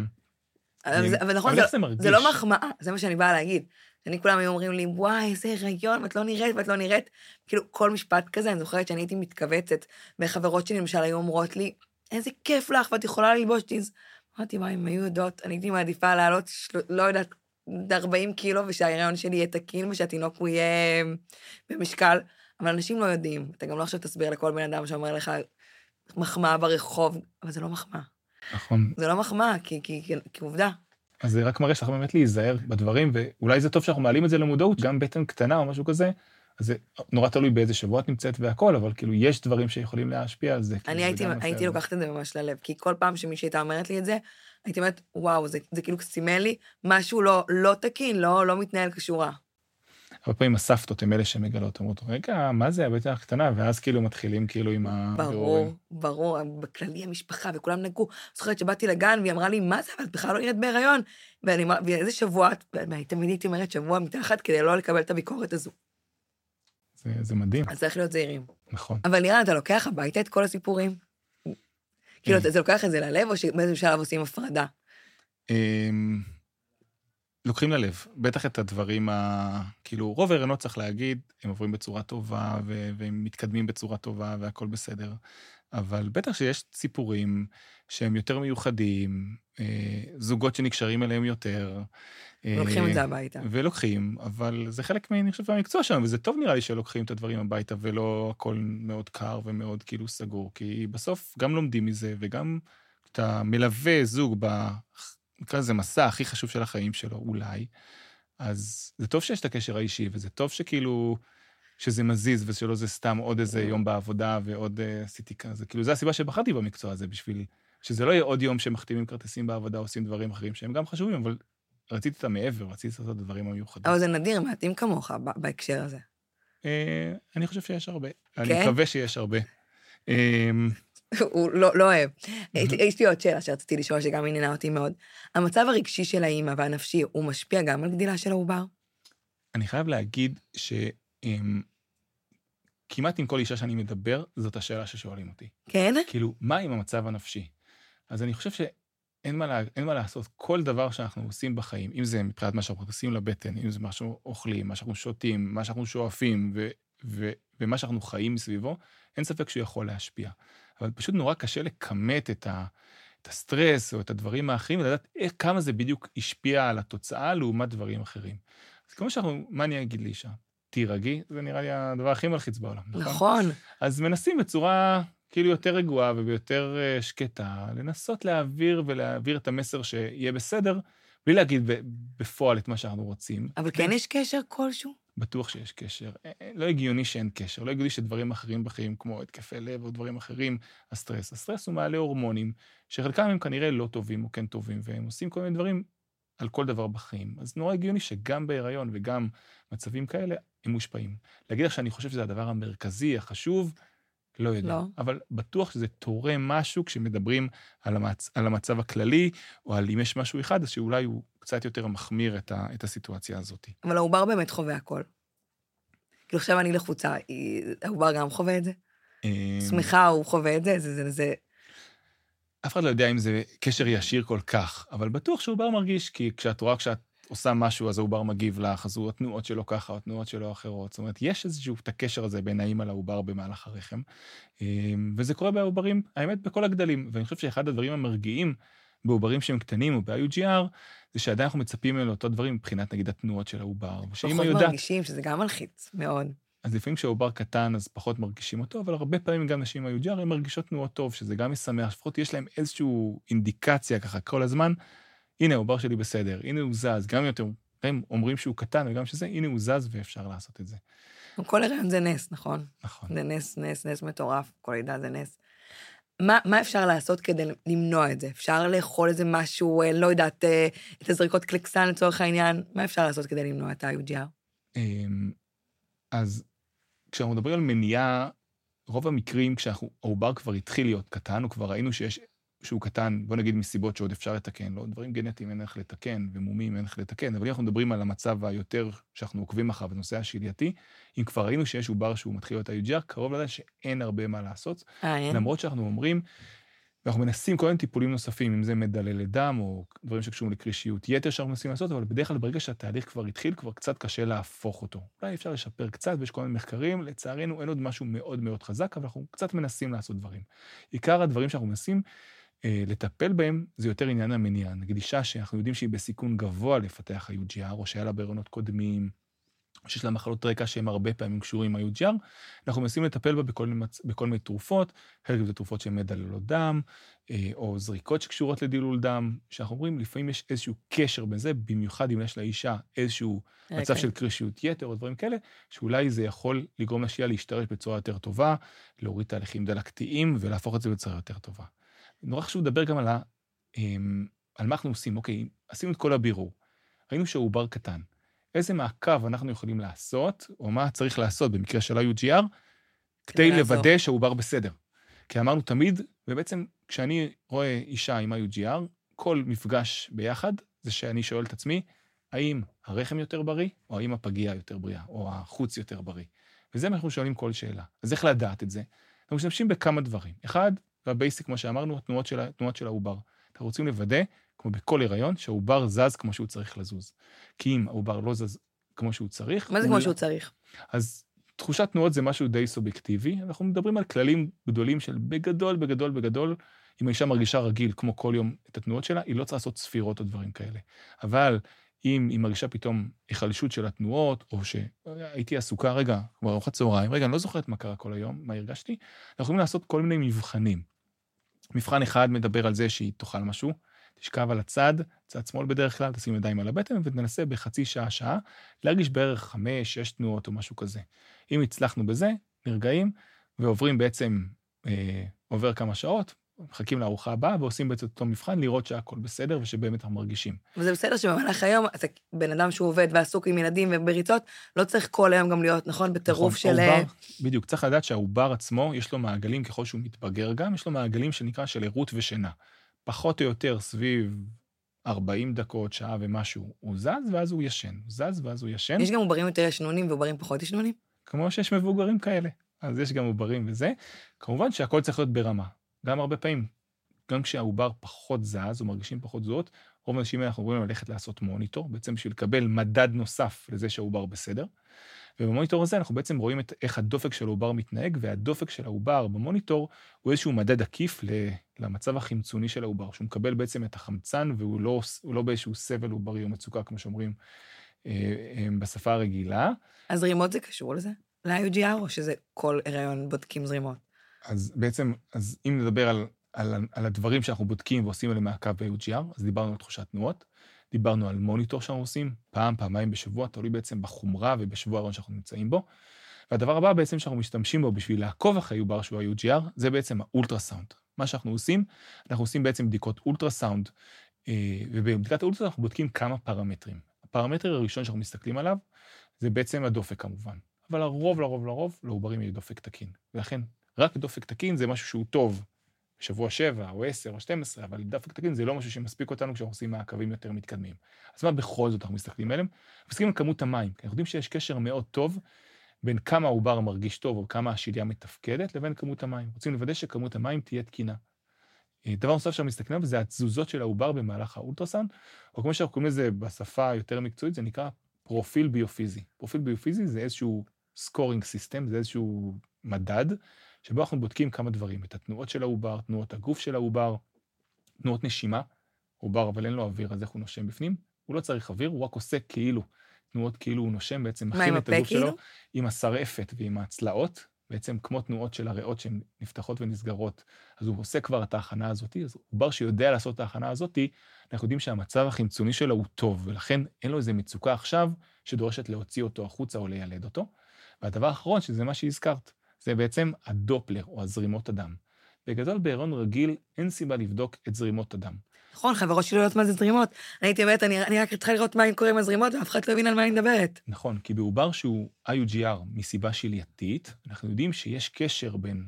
Speaker 4: אבל נכון, זה לא מחמאה, זה מה שאני באה להגיד. אני כולם היו אומרים לי, וואי, איזה הריון, ואת לא נראית, כאילו כל משפט כזה, אני זוכרת שאני הייתי מתכווצת, וחברות שלי למשל היו אומרות לי, איזה כיף לך, ואת יכולה ללבוש ג'ינס. אמרתי, וואי, אם היו יודעות, אני הייתי מעדיפה לעלות, לא יודעת, 40 קילו, ושההיריון שלי יהיה תקין, ושהתינוק הוא יהיה במשקל, אבל אנשים לא יודעים. אתה גם לא עכשיו תסביר לכל בן אדם שאומר לך, מחמאה ברחוב, אבל זה לא מחמאה.
Speaker 3: נכון.
Speaker 4: זה לא מחמאה, כי עובדה.
Speaker 3: אז זה רק מראה שאנחנו באמת להיזהר בדברים, ואולי זה טוב שאנחנו מעלים את זה למודעות, גם בטן קטנה או משהו כזה, אז זה נורא תלוי באיזה שבוע את נמצאת והכל, אבל כאילו יש דברים שיכולים להשפיע על זה.
Speaker 4: אני הייתי לוקחת את זה ממש ללב, כי כל פעם שמישהי הייתה אומרת לי את זה, הייתי אומרת, וואו, זה כאילו סימל לי, משהו לא תקין, לא מתנהל כשורה.
Speaker 3: הרבה פעמים הסבתות הם אלה שמגלות, אומרות, רגע, מה זה הבטן הקטנה? ואז כאילו מתחילים כאילו עם
Speaker 4: ברור, בכללי המשפחה, וכולם נגעו. זוכרת שבאתי לגן, והיא אמרה לי, מה זה? אבל בכלל לא נראית בהיריון. ואיזה שבוע, תמיד הייתי אומרת שבוע מתחת, כדי לא לקבל את הביקורת הזו.
Speaker 3: זה מדהים.
Speaker 4: אז צריך להיות זהירים.
Speaker 3: נכון.
Speaker 4: אבל נראה, אתה לוקח הביתה את כל הסיפורים? כאילו, אתה לוקח את זה ללב, או שבאיזשהו שלב עושים הפרדה?
Speaker 3: לוקחים ללב, בטח את הדברים, כאילו, רוב ההיריונות צריך להגיד, הם עוברים בצורה טובה, והם מתקדמים בצורה טובה, והכל בסדר. אבל בטח שיש סיפורים שהם יותר מיוחדים, זוגות שנקשרים אליהם יותר.
Speaker 4: לוקחים את זה הביתה.
Speaker 3: ולוקחים, אבל זה חלק אני חושב, מהמקצוע שלנו, וזה טוב נראה לי שלוקחים את הדברים הביתה, ולא הכל מאוד קר ומאוד כאילו סגור, כי בסוף גם לומדים מזה, וגם אתה מלווה זוג נקרא לזה מסע הכי חשוב של החיים שלו, אולי, אז זה טוב שיש את הקשר האישי, וזה טוב שכאילו, שזה מזיז, ושלא זה סתם עוד איזה יום בעבודה, ועוד עשיתי כזה, כאילו, זה הסיבה שבחרתי במקצוע הזה, בשביל שזה לא יהיה עוד יום שמחתימים כרטיסים בעבודה, עושים דברים אחרים שהם גם חשובים, אבל רציתי את המעבר, רציתי לעשות את הדברים המיוחדים.
Speaker 4: אבל זה נדיר, מעטים כמוך בהקשר הזה.
Speaker 3: אני חושב שיש הרבה. אני מקווה שיש הרבה.
Speaker 4: הוא לא אוהב. יש לי עוד שאלה שרציתי לשאול, שגם עניינה אותי מאוד. המצב הרגשי של האמא והנפשי, הוא משפיע גם על גדילה של העובר?
Speaker 3: אני חייב להגיד כמעט עם כל אישה שאני מדבר, זאת השאלה ששואלים אותי.
Speaker 4: כן?
Speaker 3: כאילו, מה עם המצב הנפשי? אז אני חושב שאין מה לעשות. כל דבר שאנחנו עושים בחיים, אם זה מבחינת מה שאנחנו עושים לבטן, אם זה מה שאנחנו אוכלים, מה שאנחנו שותים, מה שאנחנו שואפים, ומה שאנחנו חיים מסביבו, אין ספק שהוא יכול להשפיע. אבל פשוט נורא קשה לכמת את הסטרס או את הדברים האחרים, ולדעת כמה זה בדיוק השפיע על התוצאה לעומת דברים אחרים. אז כמו מה אני אגיד לאישה? תירגעי, זה נראה לי הדבר הכי מלחיץ בעולם, נכון?
Speaker 4: נכון.
Speaker 3: אז מנסים בצורה כאילו יותר רגועה וביותר שקטה, לנסות להעביר את המסר שיהיה בסדר, בלי להגיד בפועל את מה שאנחנו רוצים.
Speaker 4: אבל כן יש קשר כלשהו?
Speaker 3: בטוח שיש קשר. לא הגיוני שאין קשר, לא הגיוני שדברים אחרים בחיים, כמו התקפי לב או דברים אחרים, הסטרס הוא מעלה הורמונים, שחלקם הם כנראה לא טובים או כן טובים, והם עושים כל מיני דברים על כל דבר בחיים. אז נורא הגיוני שגם בהיריון וגם מצבים כאלה, הם מושפעים. להגיד לך שאני חושב שזה הדבר המרכזי, החשוב, לא יודע.
Speaker 4: לא.
Speaker 3: אבל בטוח שזה תורם משהו כשמדברים על המצב הכללי, או על אם יש משהו אחד, אז שאולי הוא קצת יותר מחמיר את הסיטואציה הזאת.
Speaker 4: אבל העובר באמת חווה הכל. כאילו עכשיו אני לחוצה, העובר גם חווה את זה? שמחה, הוא חווה את זה? זה...
Speaker 3: אף אחד לא יודע אם זה קשר ישיר כל כך, אבל בטוח שהעובר מרגיש, כי כשאת רואה, כשאת עושה משהו, אז העובר מגיב לך, אז הוא התנועות שלו ככה, התנועות שלו אחרות. זאת אומרת, יש איזשהו את הקשר הזה בין האמא לעובר במהלך הרחם, וזה קורה בעוברים, האמת, בכל הגדלים. ואני חושב שאחד הדברים המרגיעים בעוברים שהם קטנים או ב-IUGR, זה שעדיין אנחנו מצפים ממנו אותו דברים מבחינת, נגיד, התנועות של העובר.
Speaker 4: פחות מרגישים שזה גם מלחיץ, מאוד.
Speaker 3: אז לפעמים כשהעובר קטן, אז פחות מרגישים אותו, אבל הרבה פעמים גם נשים IUGR, הן מרגישות תנועות טוב, שזה גם משמח, לפחות יש להם איזושהי אינדיקציה ככה כל הזמן, הנה, העובר שלי בסדר, הנה הוא זז, גם יותר, הם אומרים שהוא קטן, וגם שזה, הנה הוא זז ואפשר לעשות את זה.
Speaker 4: כל הריון זה נס, נכון?
Speaker 3: נכון.
Speaker 4: זה נס מטורף, כל לידה זה נס. מה אפשר לעשות כדי למנוע את זה? אפשר לאכול איזה משהו, לא יודעת, את הזריקות קליקסן לצורך העניין, מה אפשר לעשות כדי למנוע את ה-IUGR?
Speaker 3: אז כשאנחנו מדברים על מניעה, רוב המקרים, כשהעובר כבר התחיל להיות קטן, או כבר ראינו שהוא קטן, בוא נגיד מסיבות שעוד אפשר לתקן, לא, דברים גנטיים אין איך לתקן, ומומים אין איך לתקן, אבל אם אנחנו מדברים על המצב היותר שאנחנו עוקבים אחריו, בנושא השלייתי, אם כבר ראינו שיש עובר שהוא מתחיל להיות IUGR, קרוב לדעת שאין הרבה מה לעשות, למרות שאנחנו אומרים, ואנחנו מנסים כל מיני טיפולים נוספים, אם זה מדללי דם, או דברים שקשורים לקרישיות יתר שאנחנו מנסים לעשות, אבל בדרך כלל ברגע שהתהליך כבר התחיל, כבר קצת קשה להפוך אותו. אולי אפשר לשפר קצת, ויש כל מיני מחקרים, לצערנו אין עוד משהו מאוד מאוד חזק, אבל אנחנו קצת מנסים לעשות דברים. עיקר הדברים שאנחנו מנסים לטפל בהם, זה יותר עניין המניעה. נגיד אישה שאנחנו יודעים שהיא בסיכון גבוה לפתח IUGR, או שהיה לה בהיריונות קודמים, או שיש לה מחלות רקע שהן הרבה פעמים קשורים IUGR, אנחנו מנסים לטפל בה בכל מיני תרופות, חלק זה תרופות שהן מדללות דם, או זריקות שקשורות לדילול דם, שאנחנו אומרים, לפעמים יש איזשהו קשר בין זה, במיוחד אם יש לאישה איזשהו מצב של קרישיות יתר, או דברים כאלה, שאולי זה יכול לגרום לשהייה להשתרש בצורה יותר טובה, להוריד תהליכים דלקתיים, ולהפוך את זה בצורה יותר טובה. נורא חשוב לדבר גם על מה אנחנו עושים. אוקיי, עשינו את כל הבירור. ראינו שהעובר קטן. איזה מעקב אנחנו יכולים לעשות, או מה צריך לעשות במקרה של IUGR, כדי לוודא שהעובר בסדר. כי אמרנו תמיד, ובעצם כשאני רואה אישה עם IUGR, כל מפגש ביחד, זה שאני שואל את עצמי, האם הרחם יותר בריא, או האם הפגיעה יותר בריאה, או החוץ יותר בריא. וזה מה אנחנו שואלים כל שאלה. אז איך לדעת את זה? אנחנו משתמשים בכמה דברים. אחד, והבייסיק, כמו שאמרנו, התנועות של העובר. אנחנו רוצים לוודא, כמו בכל הריון, שהעובר זז כמו שהוא צריך לזוז. כי אם העובר לא זז כמו שהוא צריך...
Speaker 4: מה זה כמו שהוא צריך?
Speaker 3: אז תחושת תנועות זה משהו די סובייקטיבי. אנחנו מדברים על כללים גדולים של בגדול, אם האישה מרגישה רגיל, כמו כל יום, את התנועות שלה, היא לא צריכה לעשות ספירות או דברים כאלה. אבל אם היא מרגישה פתאום היחלשות של התנועות, או שהייתי עסוקה, רגע, כבר ארוחת צהריים, רגע, אני לא זוכרת מה קרה כל היום, מה הרגשתי, אנחנו יכולים לעשות כל מיני מבחנים. מבחן אחד מדבר על זה שהיא תאכל משהו, תשכב על הצד, צד שמאל בדרך כלל, תשים ידיים על הבטן, וננסה בחצי שעה, להרגיש בערך 5-6 תנועות או משהו כזה. אם הצלחנו בזה, נרגעים, ועוברים בעצם, עובר כמה שעות, מחכים לארוחה הבאה, ועושים בעצם אותו מבחן, לראות שהכל בסדר, ושבאמת אנחנו מרגישים.
Speaker 4: וזה בסדר שבמהלך היום, בן אדם שהוא עובד ועסוק עם ילדים ובריצות, לא צריך כל היום גם להיות, נכון, בטירוף של...
Speaker 3: בדיוק, צריך לדעת שהעובר עצמו, יש לו מעגלים ככל שהוא מתבגר גם, יש לו מעגלים שנקרא של ערות ושינה. פחות או יותר סביב 40 דקות, שעה ומשהו, הוא זז ואז הוא ישן. הוא זז ואז הוא ישן.
Speaker 4: יש גם עוברים יותר ישנונים ועוברים פחות ישנונים?
Speaker 3: כמו שיש מבוגרים כאלה. אז יש גם עוברים וזה. כמובן שהכל צריך להיות ברמה. גם הרבה פעמים, גם כשהעובר פחות זז, או מרגישים פחות זאת, רוב האנשים אנחנו אומרים ללכת לעשות מוניטור, בעצם בשביל לקבל מדד נוסף לזה שהעובר בסדר. ובמוניטור הזה אנחנו בעצם רואים איך הדופק של העובר מתנהג, והדופק של העובר במוניטור הוא איזשהו מדד עקיף למצב החמצוני של העובר, שהוא מקבל בעצם את החמצן, והוא לא באיזשהו סבל עוברי או מצוקה, כמו שאומרים, בשפה הרגילה.
Speaker 4: אז זרימות זה קשור לזה? ל-IUGR, או שזה כל הריון בודקים זרימות?
Speaker 3: אז בעצם, אז אם נדבר על הדברים שאנחנו בודקים ועושים עליהם מעקב ב-IUGR, אז דיברנו על תחושת תנועות, דיברנו על מוניטור שאנחנו עושים, פעמיים בשבוע, תלוי בעצם בחומרה ובשבוע הראשון שאנחנו נמצאים בו. והדבר הבא בעצם שאנחנו משתמשים בו בשביל לעקוב אחרי עובר שהוא ה-IUGR, זה בעצם האולטרסאונד. מה שאנחנו עושים, אנחנו עושים בעצם בדיקות אולטרסאונד, ובבדיקת האולטרסאונד אנחנו בודקים כמה פרמטרים. הפרמטר הראשון שאנחנו מסתכלים עליו, זה בעצם הדופק כמובן. אבל לרוב, לעוברים יהיה דופק תקין. ולכן, רק דופק תקין זה משהו שהוא טוב, בשבוע 7 או 10 או 12, אבל דופק תקין זה לא משהו שמספיק אותנו כשאנחנו עושים מעקבים יותר מתקדמים. אז מה בכל זאת אנחנו מסתכלים עליהם? אנחנו מסתכלים על כמות המים, כי אנחנו יודעים שיש קשר מאוד טוב בין כמה העובר מרגיש טוב או כמה השליה מתפקדת לבין כמות המים. רוצים לוודא שכמות המים תהיה תקינה. דבר נוסף שאנחנו מסתכלים עליו זה התזוזות של העובר במהלך האולטרסאונד, או כמו שאנחנו קוראים לזה בשפה יותר מקצועית, זה נקרא פרופיל ביופיזי. פרופיל ביופיזי זה איזשהו סקורינג סיסטם, זה איזשהו מדד, שבו אנחנו בודקים כמה דברים, את התנועות של העובר, תנועות הגוף של העובר, תנועות נשימה, עובר אבל אין לו אוויר, אז איך הוא נושם בפנים? הוא לא צריך אוויר, הוא רק עושה כאילו, תנועות כאילו הוא נושם, בעצם מכין את הגוף שלו עם השרעפת ועם הצלעות, בעצם כמו תנועות של הריאות שהן נפתחות ונסגרות, אז הוא עושה כבר את ההכנה הזאת, אז עובר שיודע לעשות את ההכנה הזאת, אנחנו יודעים שהמצב החמצוני שלו הוא טוב, ולכן אין לו איזה מצוקה עכשיו שדורשת להוציא אותו החוצה או לילד אותו. והדבר האחרון, שזה מה שהזכרת, זה בעצם הדופלר או הזרימות הדם. בגדול בהיריון רגיל אין סיבה לבדוק את זרימות הדם.
Speaker 4: נכון, חברות שלי לא יודעות מה זה זרימות. אני הייתי אומרת, אני רק צריכה לראות מה קורה עם הזרימות, ואף אחד לא הבין על מה אני מדברת.
Speaker 3: נכון, כי בעובר שהוא IUGR מסיבה שלייתית, אנחנו יודעים שיש קשר בין,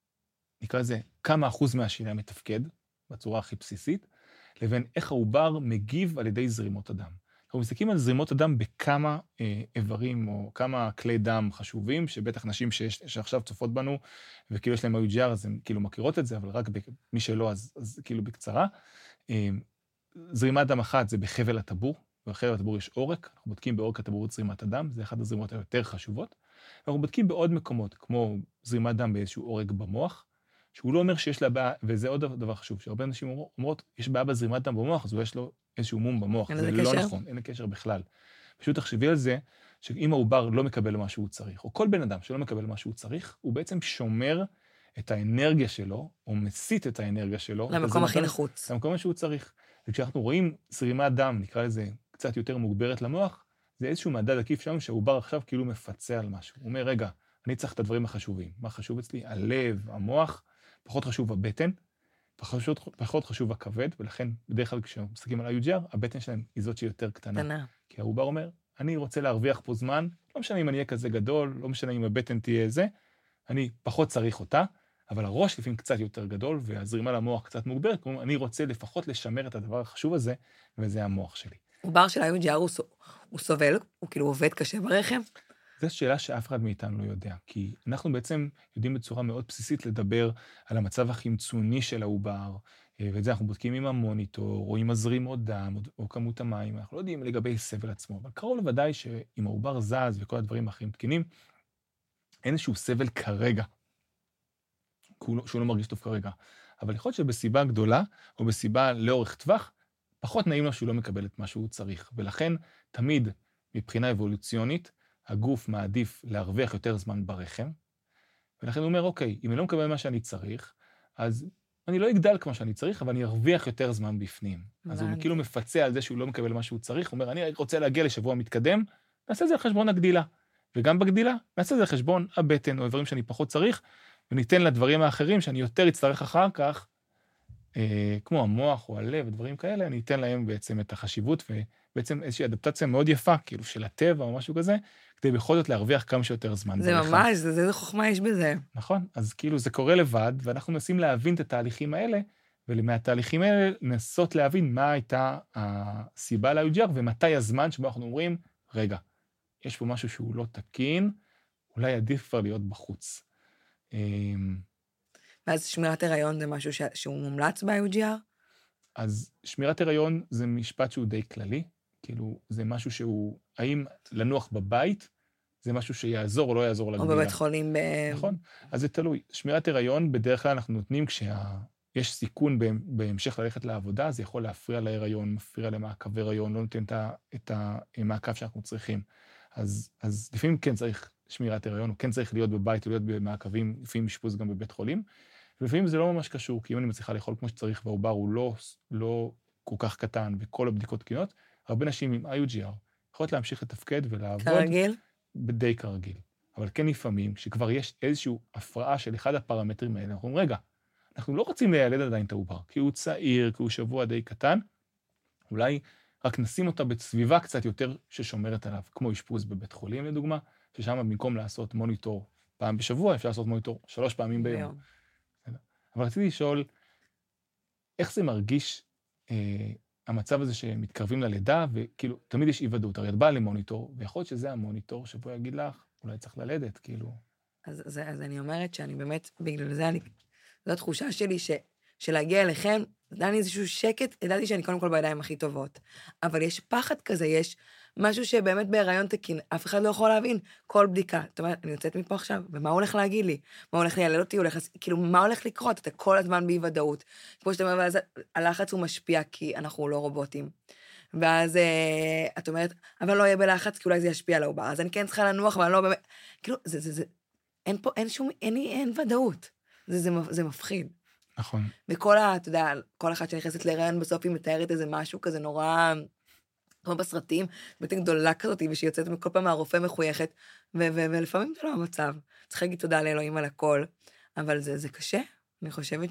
Speaker 3: נקרא לזה, כמה אחוז מהשליה מתפקד, בצורה הכי בסיסית, לבין איך העובר מגיב על ידי זרימות הדם. אנחנו מסתכלים על זרימות הדם בכמה איברים או כמה כלי דם חשובים, שבטח נשים שעכשיו צופות בנו, וכאילו יש להם IUGR, אז הן כאילו מכירות את זה, אבל רק מי שלא, אז כאילו בקצרה. זרימת דם אחת זה בחבל הטבור, ובחבל הטבור יש עורק, אנחנו בודקים בעורק הטבור את זרימת הדם, זה אחת הזרימות היותר חשובות. אנחנו בודקים בעוד מקומות, כמו זרימת דם באיזשהו עורק במוח, שהוא לא אומר שיש לה בעיה, וזה עוד דבר חשוב, שהרבה אנשים אומרות, יש בעיה בזרימת דם במוח, אז יש לו איזשהו מום במוח, זה לא נכון, אין קשר בכלל. פשוט תחשבי על זה, שאם העובר לא מקבל מה שהוא צריך, או כל בן אדם שלא מקבל מה שהוא צריך, הוא בעצם שומר את האנרגיה שלו, או מסית את האנרגיה שלו,
Speaker 4: למקום הכי נחוץ.
Speaker 3: למקום שהוא צריך. וכשאנחנו רואים זרימת דם, נקרא לזה קצת יותר מוגברת למוח, זה איזשהו מדד עקיף שלנו, שהעובר עכשיו כאילו מפצה על משהו. הוא אומר, רגע, אני צריך את הדברים החשובים. מה חשוב אצלי? הלב, המוח, פחות חשוב הבטן, פחות חשוב הכבד, ולכן בדרך כלל כשמסתכלים על IUGR, הבטן שלהם היא זאת שהיא יותר קטנה. כי העובר אומר, אני רוצה להרוויח פה זמן, לא משנה אם אני אהיה כזה גדול, לא משנה אם הבטן תהיה זה, אני פחות צריך אותה, אבל הראש לפעמים קצת יותר גדול, והזרימה למוח קצת מוגברת, כלומר, אני רוצה לפחות לשמר את הדבר החשוב הזה, וזה המוח שלי.
Speaker 4: עובר של IUGR הוא סובל, הוא כאילו עובד קשה ברחם?
Speaker 3: זו שאלה שאף אחד מאיתנו לא יודע, כי אנחנו בעצם יודעים בצורה מאוד בסיסית לדבר על המצב החמצוני של העובר, ואת זה אנחנו בודקים עם המוניטור, או עם הזרימות דם, או כמות המים, אנחנו לא יודעים לגבי סבל עצמו, אבל קרוב לוודאי שאם העובר זז וכל הדברים האחרים תקינים, אין איזשהו סבל כרגע, שהוא לא מרגיש טוב כרגע, אבל יכול להיות שבסיבה גדולה, או בסיבה לאורך טווח, פחות נעים לו שהוא לא מקבל את מה שהוא צריך, ולכן תמיד מבחינה אבולוציונית, הגוף מעדיף להרוויח יותר זמן ברחם, ולכן הוא אומר, אוקיי, אם אני לא מקבל מה שאני צריך, אז אני לא אגדל כמו שאני צריך, אבל אני ארוויח יותר זמן בפנים. אז הוא כאילו מפצה על זה שהוא לא מקבל מה שהוא צריך, הוא אומר, אני רוצה להגיע לשבוע מתקדם, נעשה את זה על חשבון הגדילה, וגם בגדילה, נעשה את זה על חשבון הבטן, או דברים שאני פחות צריך, וניתן לדברים האחרים שאני יותר אצטרך אחר כך, כמו המוח או הלב ודברים כאלה, אני אתן להם בעצם את החשיבות, ובעצם איזושהי אדפטציה מאוד יפה, כאילו של הטבע או משהו כזה, כדי בכל זאת להרוויח כמה שיותר זמן.
Speaker 4: זה ממש, זה חוכמה יש בזה.
Speaker 3: נכון, אז כאילו זה קורה לבד, ואנחנו מנסים להבין את התהליכים האלה, ומהתהליכים האלה לנסות להבין מה הייתה הסיבה ל-IUGR, ומתי הזמן שבו אנחנו אומרים, רגע, יש פה משהו שהוא לא תקין, אולי עדיף כבר להיות בחוץ.
Speaker 4: ואז שמירת הריון זה משהו שהוא מומלץ ב-IUGR?
Speaker 3: אז שמירת הריון זה משפט שהוא די כללי, כאילו זה משהו שהוא, האם לנוח בבית, זה משהו שיעזור או לא יעזור לגדילה.
Speaker 4: או בבית חולים
Speaker 3: נכון, אז זה תלוי. שמירת הריון בדרך כלל אנחנו נותנים יש סיכון בהמשך ללכת לעבודה, זה יכול להפריע להיריון, מפריע למעקב הריון, לא נותן את המעקב שאנחנו צריכים. אז לפעמים כן צריך שמירת הריון, הוא כן צריך להיות בבית, או להיות במעקבים, לפעמים אשפוז גם בבית חולים, ולפעמים זה לא ממש קשור, כי אם אני מצליחה לאכול כמו שצריך, והעובר הוא לא כל כך קטן, וכל הבדיקות תקינות, הרבה נשים עם IUGR יכולות להמשיך לתפקד ולעבוד.
Speaker 4: כרגיל?
Speaker 3: די כרגיל. אבל כן לפעמים, כשכבר יש איזושהי הפרעה של אחד הפרמטרים האלה, אנחנו אומרים, רגע, אנחנו לא רוצים לילד עדיין את העובר, כי הוא צעיר, כי הוא שבוע די קטן, אולי רק נשים אותה בסביבה קצת יותר ששומרת עליו, כמו אשפוז בבית חולים לדוגמה, ששם במקום לעשות מוניטור פעם בשבוע, אפשר לעשות מוניטור 3 פעמים ביום. אבל רציתי לשאול, איך זה מרגיש המצב הזה שמתקרבים ללידה, וכאילו, תמיד יש אי-ודאות, הרי את באה למוניטור, ויכול להיות שזה המוניטור שבו יגיד לך, אולי צריך ללדת, כאילו.
Speaker 4: אז אני אומרת שאני באמת, בגלל זה זו התחושה שלי שלהגיע אליכם, נתן איזשהו שקט, ידעתי שאני קודם כל בידיים הכי טובות. אבל יש פחד כזה, יש משהו שבאמת בהיריון תקין, אף אחד לא יכול להבין. כל בדיקה, זאת אומרת, אני יוצאת מפה עכשיו, ומה הוא הולך להגיד לי? מה הולך לילד אותי? כאילו, מה הולך לקרות? אתה כל הזמן באי ודאות. כמו שאתה אומר, ואז הלחץ הוא משפיע, כי אנחנו לא רובוטים. ואז את אומרת, אבל לא יהיה בלחץ, כי אולי זה ישפיע על העובר. אז אני כן צריכה לנוח, אבל לא באמת... כאילו, אין פה, אין ודאות. זה מפחיד.
Speaker 3: נכון.
Speaker 4: וכל אתה יודע, כל אחת שנכנסת להיריון בסוף היא מתארת איזה משהו כזה נורא, כמו בסרטים, בטן גדולה כזאת, ושהיא יוצאת כל פעם מהרופא מחויכת, ולפעמים זה לא המצב. צריך להגיד תודה לאלוהים על הכל, אבל זה קשה. אני חושבת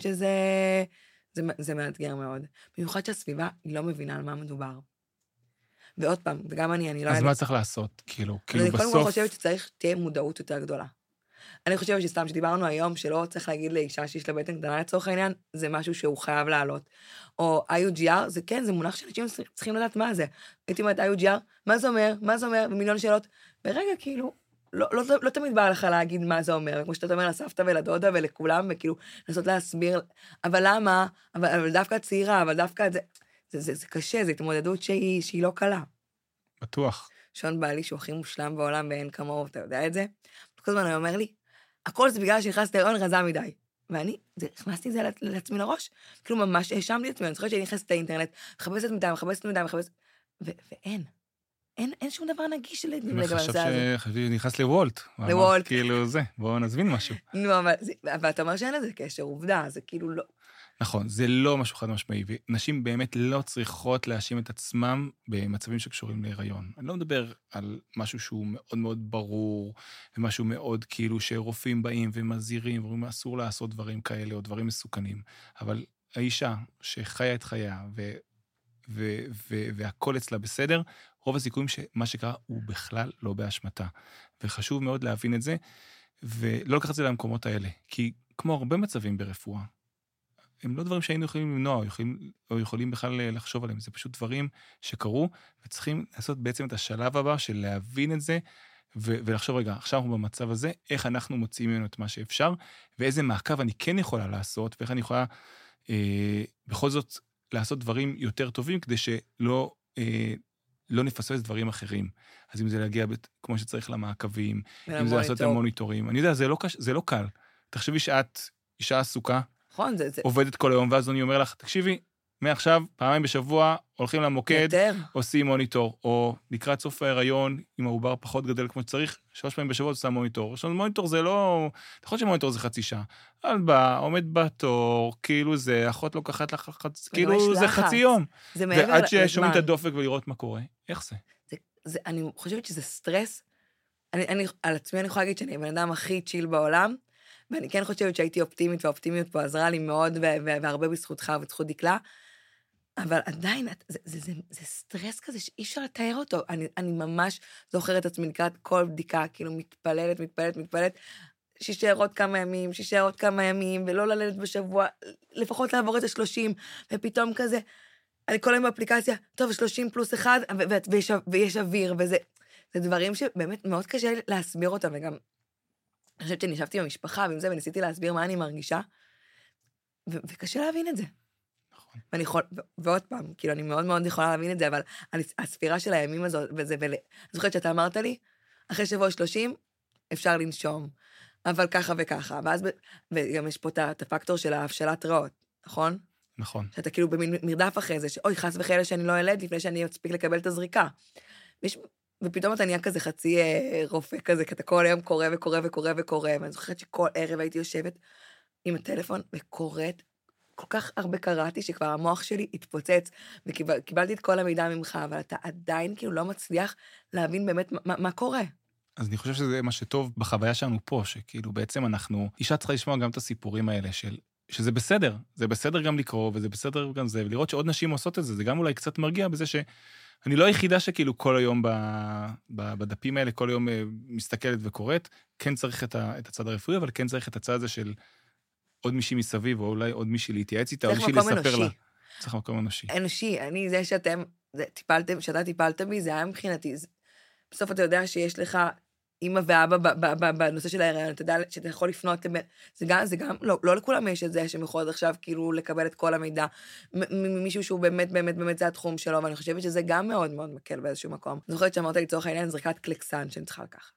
Speaker 4: שזה מאתגר מאוד. במיוחד שהסביבה היא לא מבינה על מה מדובר. ועוד פעם, וגם אני לא...
Speaker 3: אז מה צריך לעשות? כאילו בסוף...
Speaker 4: אני קודם כל חושבת שצריך תהיה מודעות יותר גדולה. אני חושבת שסתם שדיברנו היום, שלא צריך להגיד לאישה שיש לה בטן קטנה לצורך העניין, זה משהו שהוא חייב לעלות. או IUGR, זה כן, זה מונח שאנשים צריכים לדעת מה זה. הייתי אומרת IUGR, מה זה אומר? מה זה אומר? ומיליון שאלות. ברגע, כאילו, לא תמיד בא לך להגיד מה זה אומר, כמו שאתה אומר לסבתא ולדודה ולכולם, וכאילו, לנסות להסביר, אבל למה? אבל דווקא צעירה, אבל דווקא זה קשה, זו התמודדות שהיא לא קלה.
Speaker 3: בטוח.
Speaker 4: שון בעלי שהוא הכי מושלם בעולם ואין כמוהו, אתה יודע את זה? כל הזמן הוא אומר לי, הכל זה בגלל שנכנסתי להיריון רזה מדי. ואני, הכנסתי את זה לעצמי לראש. כאילו ממש האשמתי את עצמי, אני זוכרת שאני נכנסת לאינטרנט, מחפשת מדי, ואין. אין שום דבר נגיש לגבי זה.
Speaker 3: חשבתי נכנס לוולט.
Speaker 4: לוולט.
Speaker 3: כאילו זה, בואו נזמין משהו.
Speaker 4: נו, אבל אתה אומר שאין לזה קשר, עובדה, זה כאילו לא.
Speaker 3: נכון, זה לא משהו חד משמעי, ונשים באמת לא צריכות להאשים את עצמם במצבים שקשורים להיריון. אני לא מדבר על משהו שהוא מאוד מאוד ברור, ומשהו מאוד כאילו שרופאים באים ומזהירים, ואומרים אסור לעשות דברים כאלה, או דברים מסוכנים. אבל האישה שחיה את חייה, והכל אצלה בסדר, רוב הסיכויים שמה שקרה הוא בכלל לא באשמתה. וחשוב מאוד להבין את זה, ולא לקחת את זה למקומות האלה. כי כמו הרבה מצבים ברפואה, הם לא דברים שהיינו יכולים למנוע, או יכולים בכלל לחשוב עליהם. זה פשוט דברים שקרו, וצריכים לעשות בעצם את השלב הבא של להבין את זה, ולחשוב, רגע, עכשיו אנחנו במצב הזה, איך אנחנו מוציאים ממנו את מה שאפשר, ואיזה מעקב אני כן יכולה לעשות, ואיך אני יכולה בכל זאת לעשות דברים יותר טובים, כדי שלא נפספס דברים אחרים. אז אם זה להגיע כמו שצריך למעקבים, אם זה לעשות את המוניטורים, אני יודע, זה לא קל. תחשבי שאת אישה עסוקה,
Speaker 4: נכון,
Speaker 3: עובדת כל היום, ואז אני אומר לך, תקשיבי, מעכשיו, פעמיים בשבוע, הולכים למוקד, עושים מוניטור, או לקראת סוף ההיריון, אם העובר פחות גדל כמו שצריך, 3 פעמים בשבוע עושה מוניטור. עכשיו, מוניטור זה לא... אתה חושב שמוניטור זה חצי שעה. אבל בא, עומד בתור, כאילו זה, אחות לוקחת לך, כאילו זה חצי יום.
Speaker 4: זה מעבר...
Speaker 3: ועד ששומעים את הדופק ולראות מה קורה. איך זה?
Speaker 4: אני חושבת שזה סטרס. על עצמי אני יכולה להגיד שאני הבן אדם הכי צ'יל בעולם, ואני כן חושבת שהייתי אופטימית, והאופטימיות פה עזרה לי מאוד, והרבה בזכותך ובזכות דקלה, אבל עדיין, זה סטרס כזה שאי אפשר לתאר אותו. אני ממש זוכרת את עצמי לקראת כל בדיקה, כאילו מתפללת, שישאר עוד כמה ימים, ולא ללדת בשבוע, לפחות לעבור את 30, ופתאום כזה, אני כל היום באפליקציה, טוב, 30 פלוס 1, ויש אוויר, וזה דברים שבאמת מאוד קשה להסביר אותם, וגם, אני חושבת שאני ישבתי במשפחה, ועם זה, וניסיתי להסביר מה אני מרגישה, וקשה להבין את זה. נכון. ועוד פעם, כאילו, אני מאוד מאוד יכולה להבין את זה, אבל הספירה של הימים הזאת, אני זוכרת שאתה אמרת לי, אחרי שבוע 30, אפשר לנשום, אבל ככה וככה, ואז, וגם יש פה את הפקטור של ההבשלת רעות. נכון?
Speaker 3: נכון.
Speaker 4: שאתה כאילו במין מרדף אחרי זה, שאוי, חס וחלילה שאני לא ילד לפני שאני אספיק לקבל את הזריקה. ופתאום אתה נהיה כזה חצי רופא כזה, כי אתה כל היום קורא וקורא וקורא וקורא, ואני זוכרת שכל ערב הייתי יושבת עם הטלפון וקוראת, כל כך הרבה קראתי שכבר המוח שלי התפוצץ, וקיבלתי את כל המידע ממך, אבל אתה עדיין כאילו לא מצליח להבין באמת מה קורה.
Speaker 3: אז אני חושב שזה מה שטוב בחוויה שלנו פה, שכאילו בעצם אישה צריכה לשמוע גם את הסיפורים האלה שזה בסדר, זה בסדר גם לקרוא, וזה בסדר גם זה, ולראות שעוד נשים עושות את זה, זה גם אולי קצת מרגיע בזה שאני לא היחידה שכאילו כל היום בדפים האלה, כל היום מסתכלת וקוראת, כן צריך את הצד הרפואי, אבל כן צריך את הצד הזה של עוד מישהי מסביב, או אולי עוד מישהי להתייעץ איתה, עוד מישהי לספר לה. צריך מקום אנושי.
Speaker 4: אנושי, זה שאתה טיפלת בי, זה היה מבחינתי. בסוף אתה יודע שיש לך אמא ואבא בנושא של ההיריון, אתה יודע שאתה יכול לפנות, זה גם, לא לכולם יש את זה, שהם יכולים עכשיו כאילו לקבל את כל המידע, ממישהו שהוא באמת, באמת, באמת זה התחום שלו, ואני חושבת שזה גם מאוד מאוד מקל באיזשהו מקום. אני זוכרת שאמרת לי, צורך העניין, זריקת קלקסן שאני צריכה לקחת.